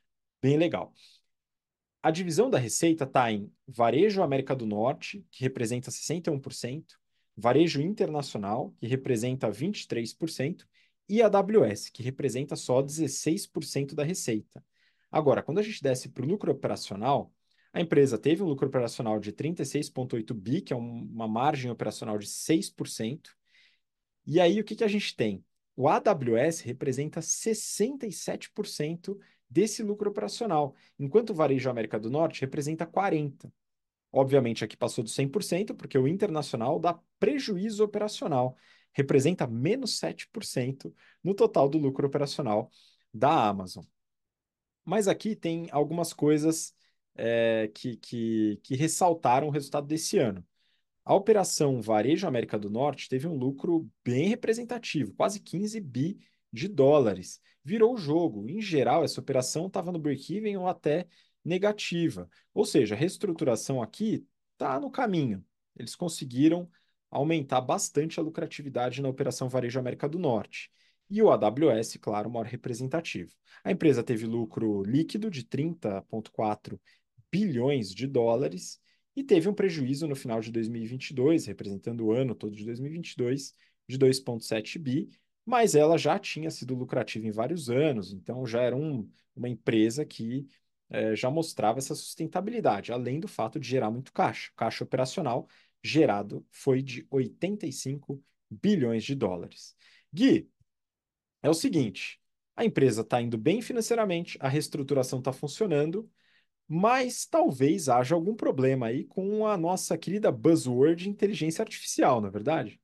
bem legal. A divisão da receita está em Varejo América do Norte, que representa sessenta e um por cento, Varejo Internacional, que representa vinte e três por cento, e a AWS, que representa só dezesseis por cento da receita. Agora, quando a gente desce para o lucro operacional, a empresa teve um lucro operacional de trinta e seis vírgula oito bi, que é um- uma margem operacional de seis por cento. E aí, o que que a gente tem? O A W S representa sessenta e sete por cento desse lucro operacional, enquanto o Varejo América do Norte representa quarenta por cento. Obviamente, aqui passou dos cem por cento, porque o internacional dá prejuízo operacional, representa menos sete por cento no total do lucro operacional da Amazon. Mas aqui tem algumas coisas é, que, que, que ressaltaram o resultado desse ano. A operação Varejo América do Norte teve um lucro bem representativo, quase quinze bi de dólares. Virou o jogo. Em geral, essa operação estava no break-even ou até negativa. Ou seja, a reestruturação aqui está no caminho. Eles conseguiram aumentar bastante a lucratividade na operação Varejo América do Norte. E o A W S, claro, o maior representativo. A empresa teve lucro líquido de trinta vírgula quatro bilhões de dólares e teve um prejuízo no final de dois mil e vinte e dois, representando o ano todo de dois mil e vinte e dois, de dois vírgula sete bi, mas ela já tinha sido lucrativa em vários anos, então já era um, uma empresa que eh, já mostrava essa sustentabilidade, além do fato de gerar muito caixa. Caixa operacional gerado foi de oitenta e cinco bilhões de dólares. Gui, é o seguinte: a empresa está indo bem financeiramente, a reestruturação está funcionando, mas talvez haja algum problema aí com a nossa querida buzzword inteligência artificial, não é verdade?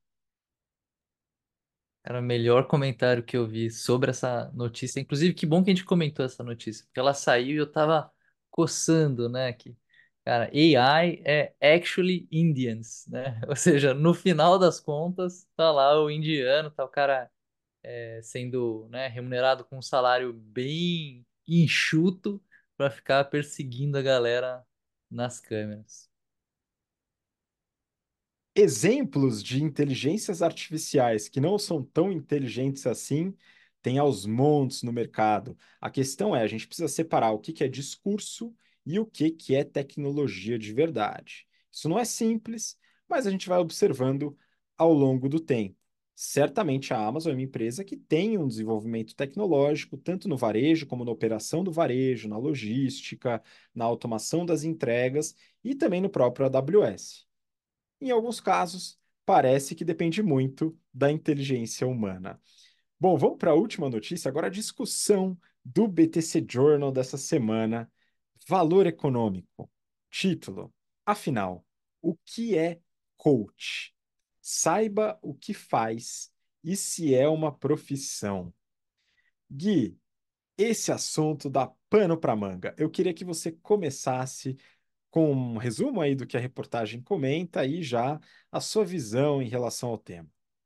Era o melhor comentário que eu vi sobre essa notícia. Inclusive, que bom que a gente comentou essa notícia, porque ela saiu e eu tava coçando, né? Que, cara, A I é actually Indians, né? Ou seja, no final das contas, tá lá o indiano, tá o cara é, sendo, né, remunerado com um salário bem enxuto para ficar perseguindo a galera nas câmeras. Exemplos de inteligências artificiais que não são tão inteligentes assim, tem aos montes no mercado. A questão é, a gente precisa separar o que que é discurso e o que que é tecnologia de verdade. Isso não é simples, mas a gente vai observando ao longo do tempo. Certamente a Amazon é uma empresa que tem um desenvolvimento tecnológico, tanto no varejo como na operação do varejo, na logística, na automação das entregas e também no próprio A W S. Em alguns casos, parece que depende muito da inteligência humana. Bom, vamos para a última notícia, agora a discussão do B T C Journal dessa semana. Valor econômico. Título. Afinal, o que é coach? Saiba o que faz e se é uma profissão. Gui, esse assunto dá pano para manga. Eu queria que você começasse com um resumo aí do que a reportagem comenta e já a sua visão em relação ao tema.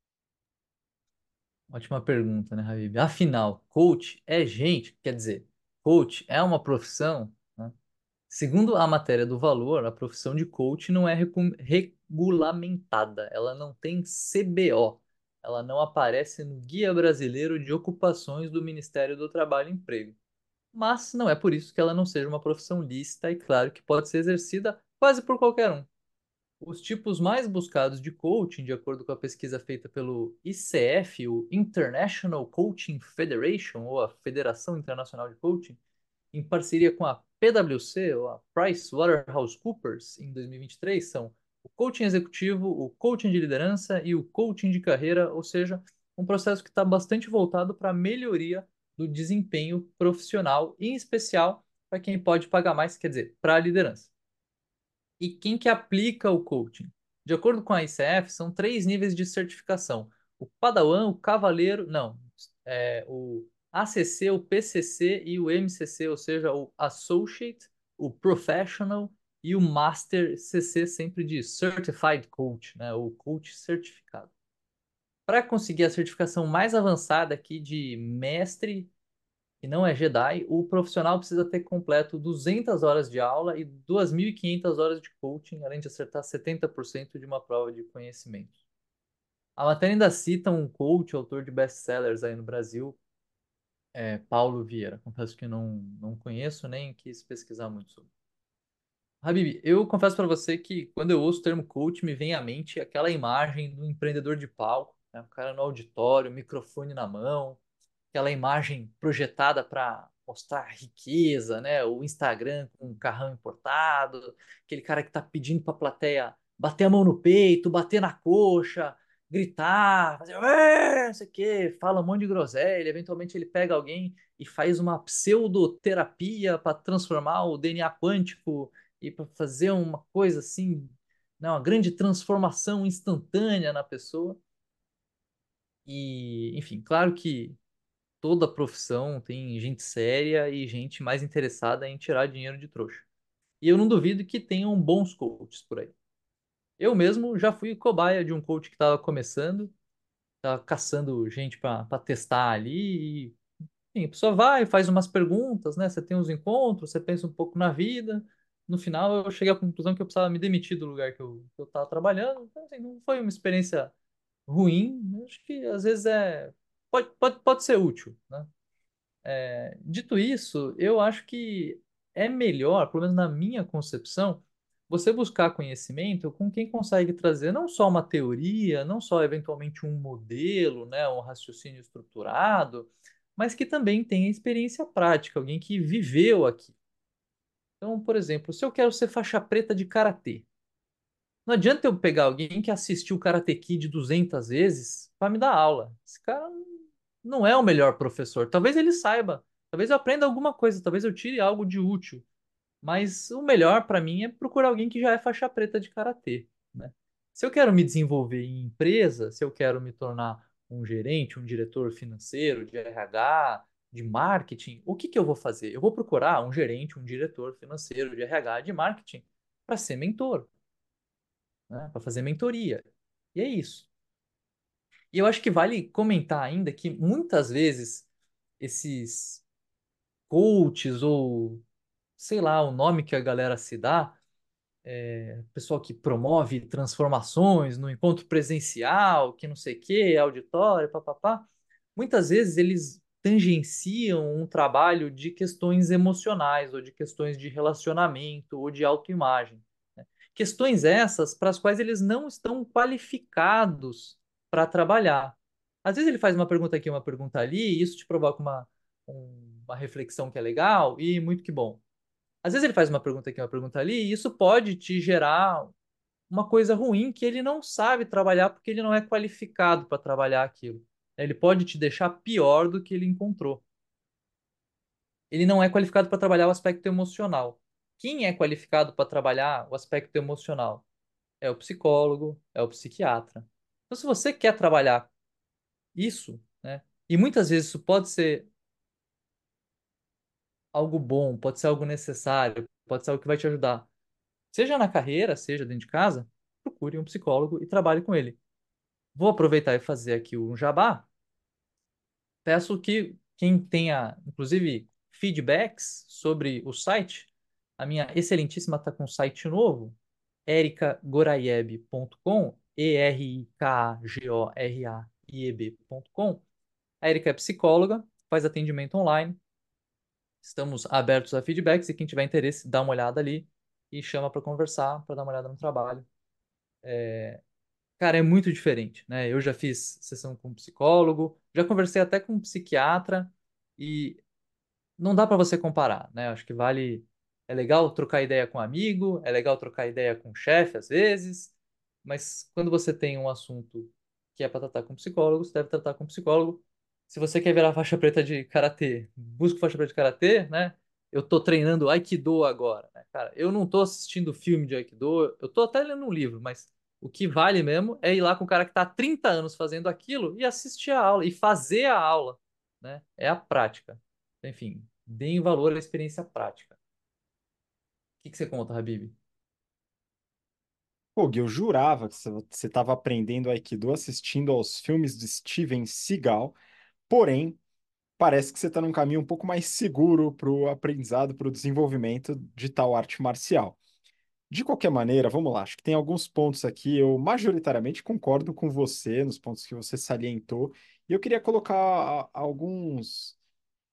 Ótima pergunta, né, Habib? Afinal, coach é gente, quer dizer, coach é uma profissão, né? Segundo a matéria do Valor, a profissão de coach não é recu- regulamentada, ela não tem C B O, ela não aparece no Guia Brasileiro de Ocupações do Ministério do Trabalho e Emprego. Mas não é por isso que ela não seja uma profissão lícita e, claro, que pode ser exercida quase por qualquer um. Os tipos mais buscados de coaching, de acordo com a pesquisa feita pelo I C F, o International Coaching Federation, ou a Federação Internacional de Coaching, em parceria com a P W C, ou a PricewaterhouseCoopers, em dois mil e vinte e três, são o coaching executivo, o coaching de liderança e o coaching de carreira, ou seja, um processo que está bastante voltado para a melhoria do desempenho profissional, em especial para quem pode pagar mais, quer dizer, para a liderança. E quem que aplica o coaching? De acordo com a I C F, são três níveis de certificação: o Padawan, o Cavaleiro, não, é, o A C C, o P C C e o M C C, ou seja, o Associate, o Professional e o Master C C, sempre de Certified Coach, né, o coach certificado. Para conseguir a certificação mais avançada aqui de mestre e não é Jedi, o profissional precisa ter completo duzentas horas de aula e duas mil e quinhentas horas de coaching, além de acertar setenta por cento de uma prova de conhecimento. A matéria ainda cita um coach, autor de best-sellers aí no Brasil, É, Paulo Vieira. Confesso que não, não conheço nem quis pesquisar muito sobre. Habib, eu confesso para você que quando eu ouço o termo coach, me vem à mente aquela imagem do empreendedor de palco, né? O cara no auditório, microfone na mão, aquela imagem projetada para mostrar riqueza, né? O Instagram com um carrão importado, aquele cara que tá pedindo para a plateia bater a mão no peito, bater na coxa, gritar, fazer, "Ué", não sei o quê, fala um monte de groselha, eventualmente ele pega alguém e faz uma pseudoterapia para transformar o D N A quântico e para fazer uma coisa assim, né, uma grande transformação instantânea na pessoa. E, enfim, claro que toda profissão tem gente séria e gente mais interessada em tirar dinheiro de trouxa. E eu não duvido que tenham bons coaches por aí. Eu mesmo já fui cobaia de um coach que estava começando, estava caçando gente para testar ali. E, enfim, a pessoa vai, faz umas perguntas, né? Você tem uns encontros, você pensa um pouco na vida. No final, eu cheguei à conclusão que eu precisava me demitir do lugar que eu que eu estava trabalhando. Então, assim, não foi uma experiência ruim. Acho que às vezes é pode, pode, pode ser útil, né? Dito isso, eu acho que é melhor, pelo menos na minha concepção, você buscar conhecimento com quem consegue trazer não só uma teoria, não só eventualmente um modelo, né, um raciocínio estruturado, mas que também tenha experiência prática, alguém que viveu aqui. Então, por exemplo, se eu quero ser faixa preta de karatê, não adianta eu pegar alguém que assistiu Karate Kid duzentas vezes para me dar aula. Esse cara não é o melhor professor. Talvez ele saiba, talvez eu aprenda alguma coisa, talvez eu tire algo de útil. Mas o melhor para mim é procurar alguém que já é faixa preta de karatê, né? Se eu quero me desenvolver em empresa, se eu quero me tornar um gerente, um diretor financeiro, de R H, de marketing, o que que eu vou fazer? Eu vou procurar um gerente, um diretor financeiro de R H, de marketing, para ser mentor, né? Para fazer mentoria. E é isso. E eu acho que vale comentar ainda que muitas vezes esses coaches ou sei lá o nome que a galera se dá, pessoal que promove transformações no encontro presencial, que não sei o quê, auditório, papapá, muitas vezes eles tangenciam um trabalho de questões emocionais ou de questões de relacionamento ou de autoimagem. Questões essas para as quais eles não estão qualificados para trabalhar. Às vezes ele faz uma pergunta aqui, uma pergunta ali, e isso te provoca uma, um- uma reflexão que é legal e muito que bom. Às vezes ele faz uma pergunta aqui, uma pergunta ali, e isso pode te gerar uma coisa ruim que ele não sabe trabalhar porque ele não é qualificado para trabalhar aquilo. Ele pode te deixar pior do que ele encontrou. Ele não é qualificado para trabalhar o aspecto emocional. Quem é qualificado para trabalhar o aspecto emocional? É o psicólogo, é o psiquiatra. Então, se você quer trabalhar isso, né? E muitas vezes isso pode ser algo bom, pode ser algo necessário, pode ser algo que vai te ajudar. Seja na carreira, seja dentro de casa, procure um psicólogo e trabalhe com ele. Vou aproveitar e fazer aqui um jabá. Peço que quem tenha, inclusive, feedbacks sobre o site, a minha excelentíssima está com um site novo, erica goraieb ponto com, E R I K A G O R A I E B ponto com. A Erika é psicóloga, faz atendimento online. Estamos abertos a feedbacks e quem tiver interesse, dá uma olhada ali e chama para conversar, para dar uma olhada no trabalho. Cara, é muito diferente, né? Eu já fiz sessão com um psicólogo, já conversei até com um psiquiatra e não dá para você comparar, né? Acho que vale. É legal trocar ideia com um amigo, é legal trocar ideia com o chefe às vezes, mas quando você tem um assunto que é para tratar com psicólogo, você deve tratar com psicólogo. Se você quer virar faixa preta de karatê, busca faixa preta de karatê, né? Eu tô treinando Aikido agora, né? Cara, eu não tô assistindo filme de Aikido, eu tô até lendo um livro, mas o que vale mesmo é ir lá com o cara que tá há trinta anos fazendo aquilo e assistir a aula e fazer a aula, né? É a prática. Enfim, deem valor à experiência prática. O que que você conta, Habib? Pô, Gui, eu jurava que você estava aprendendo Aikido assistindo aos filmes de Steven Seagal, porém, parece que você está num caminho um pouco mais seguro para o aprendizado, para o desenvolvimento de tal arte marcial. De qualquer maneira, vamos lá, acho que tem alguns pontos aqui, eu majoritariamente concordo com você nos pontos que você salientou, e eu queria colocar a- alguns.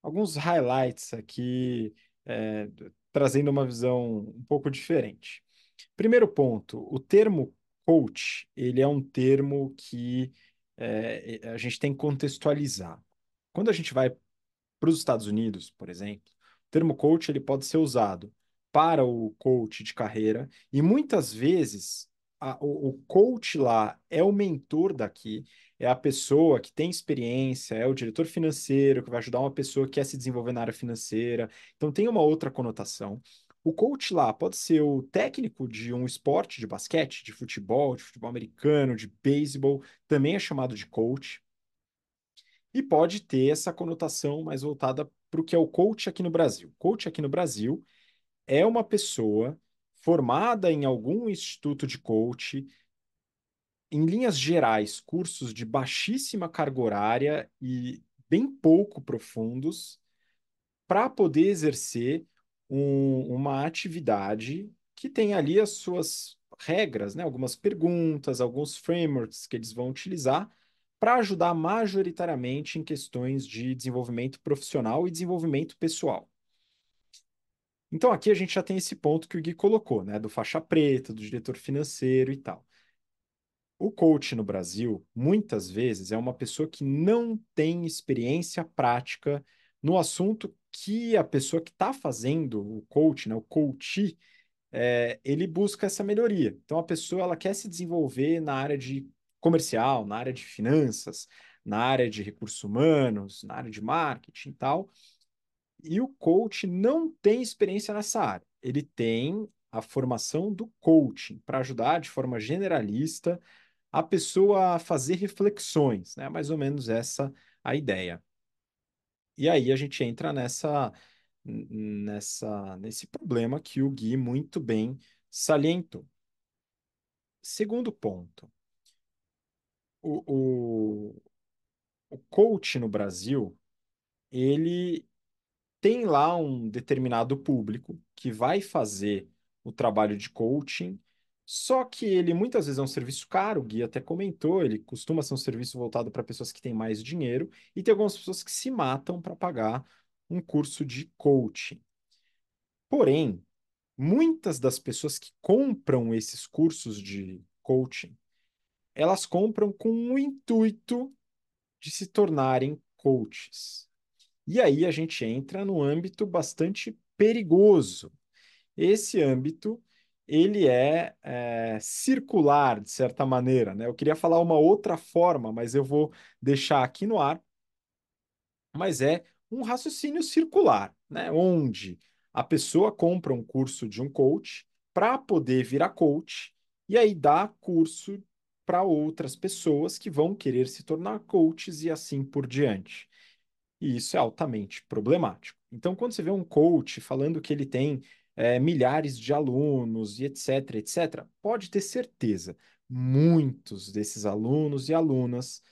alguns highlights aqui, é, trazendo uma visão um pouco diferente. Primeiro ponto, o termo coach, ele é um termo que é, a gente tem que contextualizar. Quando a gente vai para os Estados Unidos, por exemplo, o termo coach ele pode ser usado para o coach de carreira e muitas vezes a- o, o coach lá é o mentor daqui, é a pessoa que tem experiência, é o diretor financeiro que vai ajudar uma pessoa que quer se desenvolver na área financeira. Então tem uma outra conotação. O coach lá pode ser o técnico de um esporte de basquete, de futebol, de futebol americano, de beisebol, também é chamado de coach e pode ter essa conotação mais voltada para o que é o coach aqui no Brasil. Coach aqui no Brasil é uma pessoa formada em algum instituto de coach, em linhas gerais, cursos de baixíssima carga horária e bem pouco profundos, para poder exercer um- uma atividade que tem ali as suas regras, né? Algumas perguntas, alguns frameworks que eles vão utilizar para ajudar majoritariamente em questões de desenvolvimento profissional e desenvolvimento pessoal. Então aqui a gente já tem esse ponto que o Gui colocou, né? Do faixa preta, do diretor financeiro e tal. O coach no Brasil, muitas vezes, é uma pessoa que não tem experiência prática no assunto que a pessoa que está fazendo o coach, né, o coach, é, ele busca essa melhoria. Então, a pessoa ela quer se desenvolver na área de comercial, na área de finanças, na área de recursos humanos, na área de marketing e tal, e o coach não tem experiência nessa área. Ele tem a formação do coaching para ajudar de forma generalista a pessoa a fazer reflexões, né? Mais ou menos essa a ideia. E aí a gente entra nessa, nessa, nesse problema que o Gui muito bem salientou. Segundo ponto, o, o, o coach no Brasil, ele tem lá um determinado público que vai fazer o trabalho de coaching, só que ele muitas vezes é um serviço caro, o Gui até comentou, ele costuma ser um serviço voltado para pessoas que têm mais dinheiro, e tem algumas pessoas que se matam para pagar um curso de coaching. Porém, muitas das pessoas que compram esses cursos de coaching, elas compram com o intuito de se tornarem coaches. E aí a gente entra num âmbito bastante perigoso. Esse âmbito, ele é, é, circular, de certa maneira, né? Eu queria falar uma outra forma, mas eu vou deixar aqui no ar, mas é um raciocínio circular, né? Onde a pessoa compra um curso de um coach para poder virar coach e aí dá curso para outras pessoas que vão querer se tornar coaches e assim por diante. E isso é altamente problemático. Então, quando você vê um coach falando que ele tem é, milhares de alunos e etc, etc, pode ter certeza, muitos desses alunos e alunas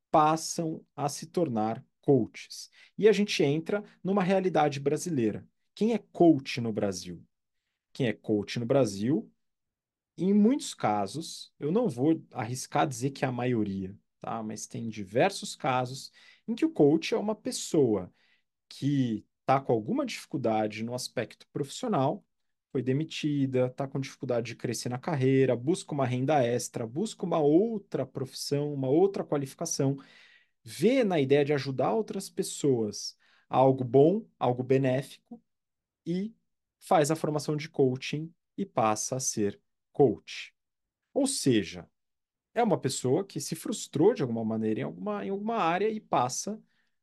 passam a se tornar coaches. E a gente entra numa realidade brasileira. Quem é coach no Brasil? Quem é coach no Brasil, em muitos casos, eu não vou arriscar dizer que é a maioria, tá? Mas tem diversos casos em que o coach é uma pessoa que está com alguma dificuldade no aspecto profissional, foi demitida, está com dificuldade de crescer na carreira, busca uma renda extra, busca uma outra profissão, uma outra qualificação, vê na ideia de ajudar outras pessoas algo bom, algo benéfico e faz a formação de coaching e passa a ser coach. Ou seja, é uma pessoa que se frustrou de alguma maneira em alguma, em alguma área e passa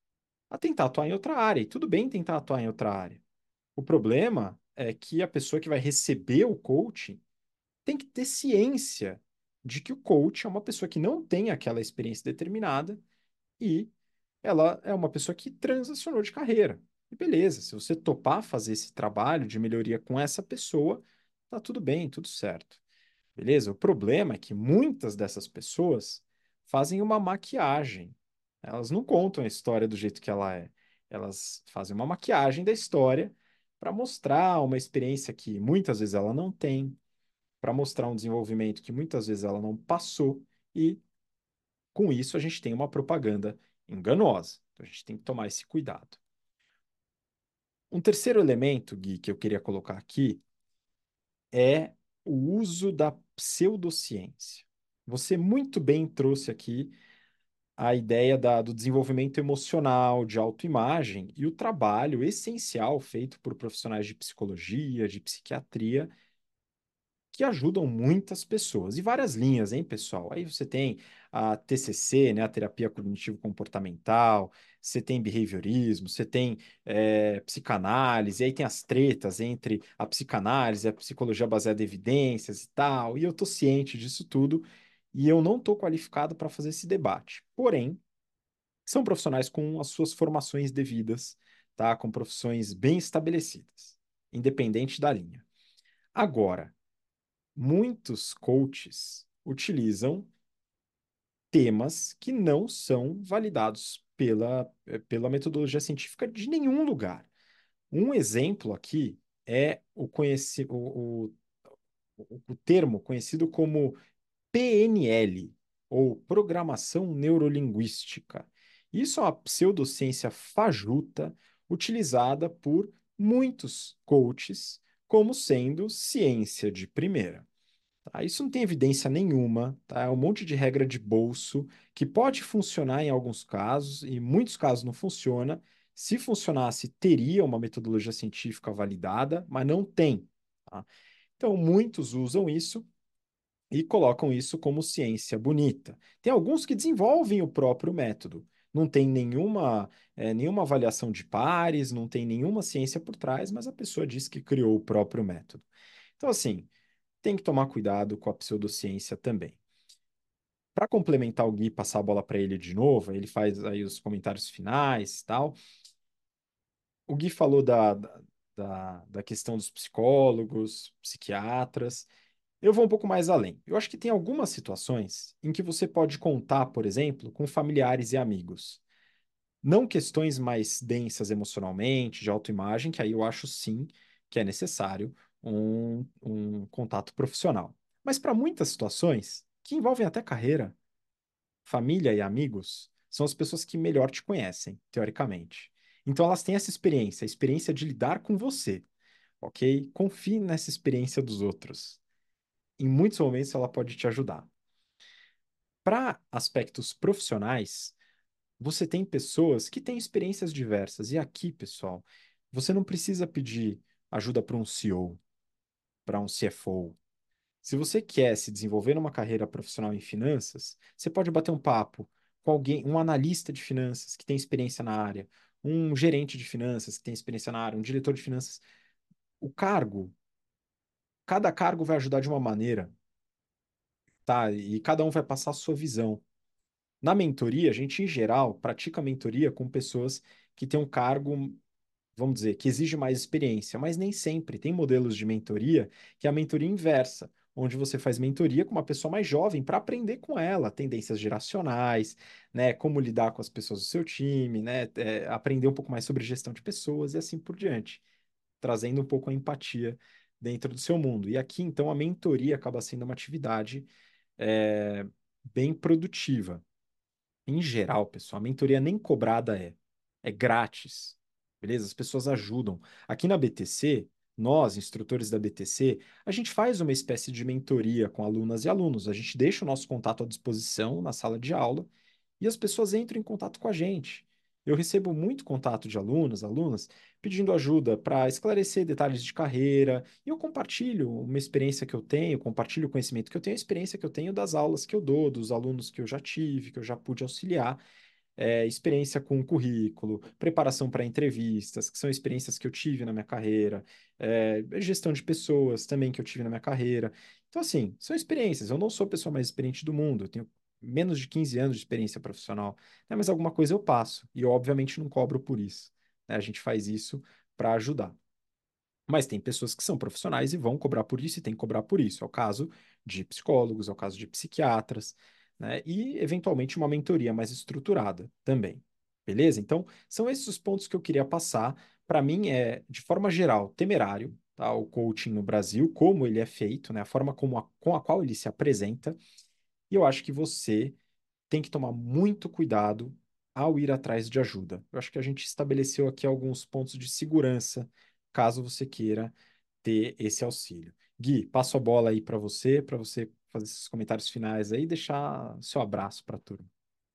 a tentar atuar em outra área. E tudo bem tentar atuar em outra área. O problema é que a pessoa que vai receber o coaching tem que ter ciência de que o coach é uma pessoa que não tem aquela experiência determinada e ela é uma pessoa que transacionou de carreira. E beleza, se você topar fazer esse trabalho de melhoria com essa pessoa, tá tudo bem, tudo certo. Beleza? O problema é que muitas dessas pessoas fazem uma maquiagem. Elas não contam a história do jeito que ela é. Elas fazem uma maquiagem da história para mostrar uma experiência que muitas vezes ela não tem, para mostrar um desenvolvimento que muitas vezes ela não passou, e com isso a gente tem uma propaganda enganosa. Então a gente tem que tomar esse cuidado. Um terceiro elemento, Gui, que eu queria colocar aqui é o uso da pseudociência. Você muito bem trouxe aqui a ideia da- do desenvolvimento emocional, de autoimagem e o trabalho essencial feito por profissionais de psicologia, de psiquiatria, que ajudam muitas pessoas. E várias linhas, hein, pessoal? Aí você tem a T C C, né, a terapia cognitivo-comportamental, você tem behaviorismo, você tem é, psicanálise, e aí tem as tretas entre a psicanálise e a psicologia baseada em evidências e tal. E eu tô ciente disso tudo e eu não tô qualificado para fazer esse debate. Porém, são profissionais com as suas formações devidas, tá? Com profissões bem estabelecidas, independente da linha. Agora, muitos coaches utilizam temas que não são validados pela, eh, pela metodologia científica de nenhum lugar. Um exemplo aqui é o, conheci, o, o, o termo conhecido como P N L, ou Programação Neurolinguística. Isso é uma pseudociência fajuta utilizada por muitos coaches como sendo ciência de primeira. Tá? Isso não tem evidência nenhuma, tá? É um monte de regra de bolso que pode funcionar em alguns casos, e em muitos casos não funciona. Se funcionasse, teria uma metodologia científica validada, mas não tem. Tá? Então, muitos usam isso e colocam isso como ciência bonita. Tem alguns que desenvolvem o próprio método. Não tem nenhuma, eh, nenhuma avaliação de pares, não tem nenhuma ciência por trás, mas a pessoa diz que criou o próprio método. Então, assim, tem que tomar cuidado com a pseudociência também. Para complementar o Gui, passar a bola para ele de novo, ele faz aí os comentários finais e tal. O Gui falou da, da, da da questão dos psicólogos, psiquiatras. Eu vou um pouco mais além. Eu acho que tem algumas situações em que você pode contar, por exemplo, com familiares e amigos. Não questões mais densas emocionalmente, de autoimagem, que aí eu acho sim que é necessário um, um contato profissional. Mas para muitas situações, que envolvem até carreira, família e amigos, são as pessoas que melhor te conhecem, teoricamente. Então elas têm essa experiência, a experiência de lidar com você, ok? Confie nessa experiência dos outros. Em muitos momentos ela pode te ajudar. Para aspectos profissionais, você tem pessoas que têm experiências diversas. E aqui, pessoal, você não precisa pedir ajuda para um C E O, para um C F O. Se você quer se desenvolver numa carreira profissional em finanças, você pode bater um papo com alguém, um analista de finanças que tem experiência na área, um gerente de finanças que tem experiência na área, um diretor de finanças. O cargo, cada cargo vai ajudar de uma maneira, tá? E cada um vai passar a sua visão. Na mentoria, a gente, em geral, pratica mentoria com pessoas que têm um cargo, vamos dizer, que exige mais experiência, mas nem sempre. Tem modelos de mentoria que é a mentoria inversa, onde você faz mentoria com uma pessoa mais jovem para aprender com ela, tendências geracionais, né, como lidar com as pessoas do seu time, né, é, aprender um pouco mais sobre gestão de pessoas e assim por diante, trazendo um pouco a empatia dentro do seu mundo. E aqui, então, a mentoria acaba sendo uma atividade é, bem produtiva. Em geral, pessoal, a mentoria nem cobrada é. É grátis. Beleza? As pessoas ajudam. Aqui na B T C, nós, instrutores da B T C, a gente faz uma espécie de mentoria com alunas e alunos. A gente deixa o nosso contato à disposição na sala de aula e as pessoas entram em contato com a gente. Eu recebo muito contato de alunos, alunas, pedindo ajuda para esclarecer detalhes de carreira, e eu compartilho uma experiência que eu tenho, compartilho o conhecimento que eu tenho, a experiência que eu tenho das aulas que eu dou, dos alunos que eu já tive, que eu já pude auxiliar, é, experiência com currículo, preparação para entrevistas, que são experiências que eu tive na minha carreira, é, gestão de pessoas também que eu tive na minha carreira. Então, assim, são experiências. Eu não sou a pessoa mais experiente do mundo, eu tenho menos de quinze anos de experiência profissional, né? Mas alguma coisa eu passo, e eu, obviamente, não cobro por isso, né? A gente faz isso para ajudar. Mas tem pessoas que são profissionais e vão cobrar por isso e tem que cobrar por isso. É o caso de psicólogos, é o caso de psiquiatras, né? E, eventualmente, uma mentoria mais estruturada também. Beleza? Então, são esses os pontos que eu queria passar. Para mim, é, de forma geral, temerário, tá? O coaching no Brasil, como ele é feito, né? A forma como a, com a qual ele se apresenta. E eu acho que você tem que tomar muito cuidado ao ir atrás de ajuda. Eu acho que a gente estabeleceu aqui alguns pontos de segurança, caso você queira ter esse auxílio. Gui, passo a bola aí para você, para você fazer esses comentários finais aí e deixar seu abraço para a turma.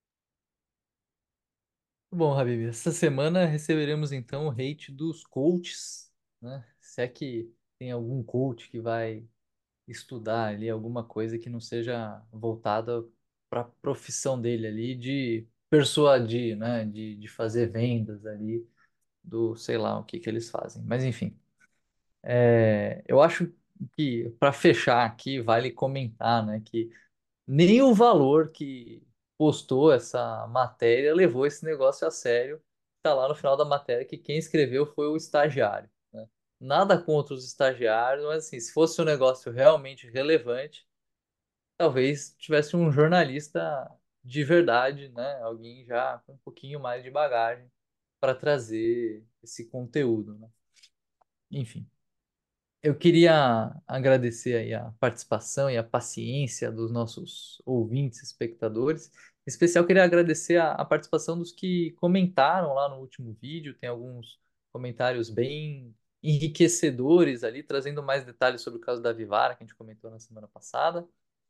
Bom, Habib, essa semana receberemos então o hate dos coaches, né? Se é que tem algum coach que vai estudar ali alguma coisa que não seja voltada para a profissão dele ali de persuadir, né? De, de fazer vendas ali do, sei lá, o que que eles fazem. Mas enfim, é, eu acho que para fechar aqui vale comentar, né? Que nem o valor que postou essa matéria levou esse negócio a sério. Tá lá no final da matéria que quem escreveu foi o estagiário, né? Nada contra os estagiários, mas assim, se fosse um negócio realmente relevante, talvez tivesse um jornalista de verdade, né? Alguém já com um pouquinho mais de bagagem para trazer esse conteúdo, né? Enfim. Eu queria agradecer aí a participação e a paciência dos nossos ouvintes, espectadores. Em especial, queria agradecer a, a participação dos que comentaram lá no último vídeo. Tem alguns comentários bem enriquecedores ali, trazendo mais detalhes sobre o caso da Vivara, que a gente comentou na semana passada.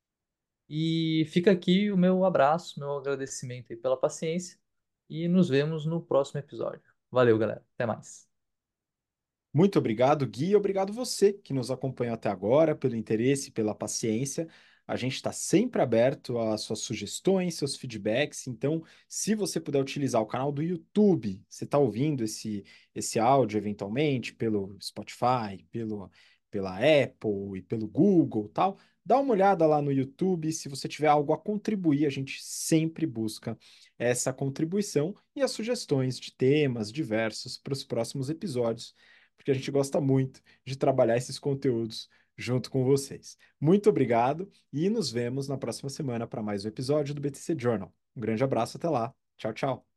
E fica aqui o meu abraço, meu agradecimento aí pela paciência. E nos vemos no próximo episódio. Valeu, galera. Até mais. Muito obrigado, Gui, e obrigado você que nos acompanhou até agora, pelo interesse, pela paciência. A gente está sempre aberto às suas sugestões, seus feedbacks. Então, se você puder utilizar o canal do YouTube, você está ouvindo esse, esse áudio eventualmente pelo Spotify, pelo, pela Apple e pelo Google, tal, dá uma olhada lá no YouTube. Se você tiver algo a contribuir, a gente sempre busca essa contribuição e as sugestões de temas diversos para os próximos episódios porque a gente gosta muito de trabalhar esses conteúdos junto com vocês. Muito obrigado e nos vemos na próxima semana para mais um episódio do B T C Journal. Um grande abraço, até lá. Tchau, tchau.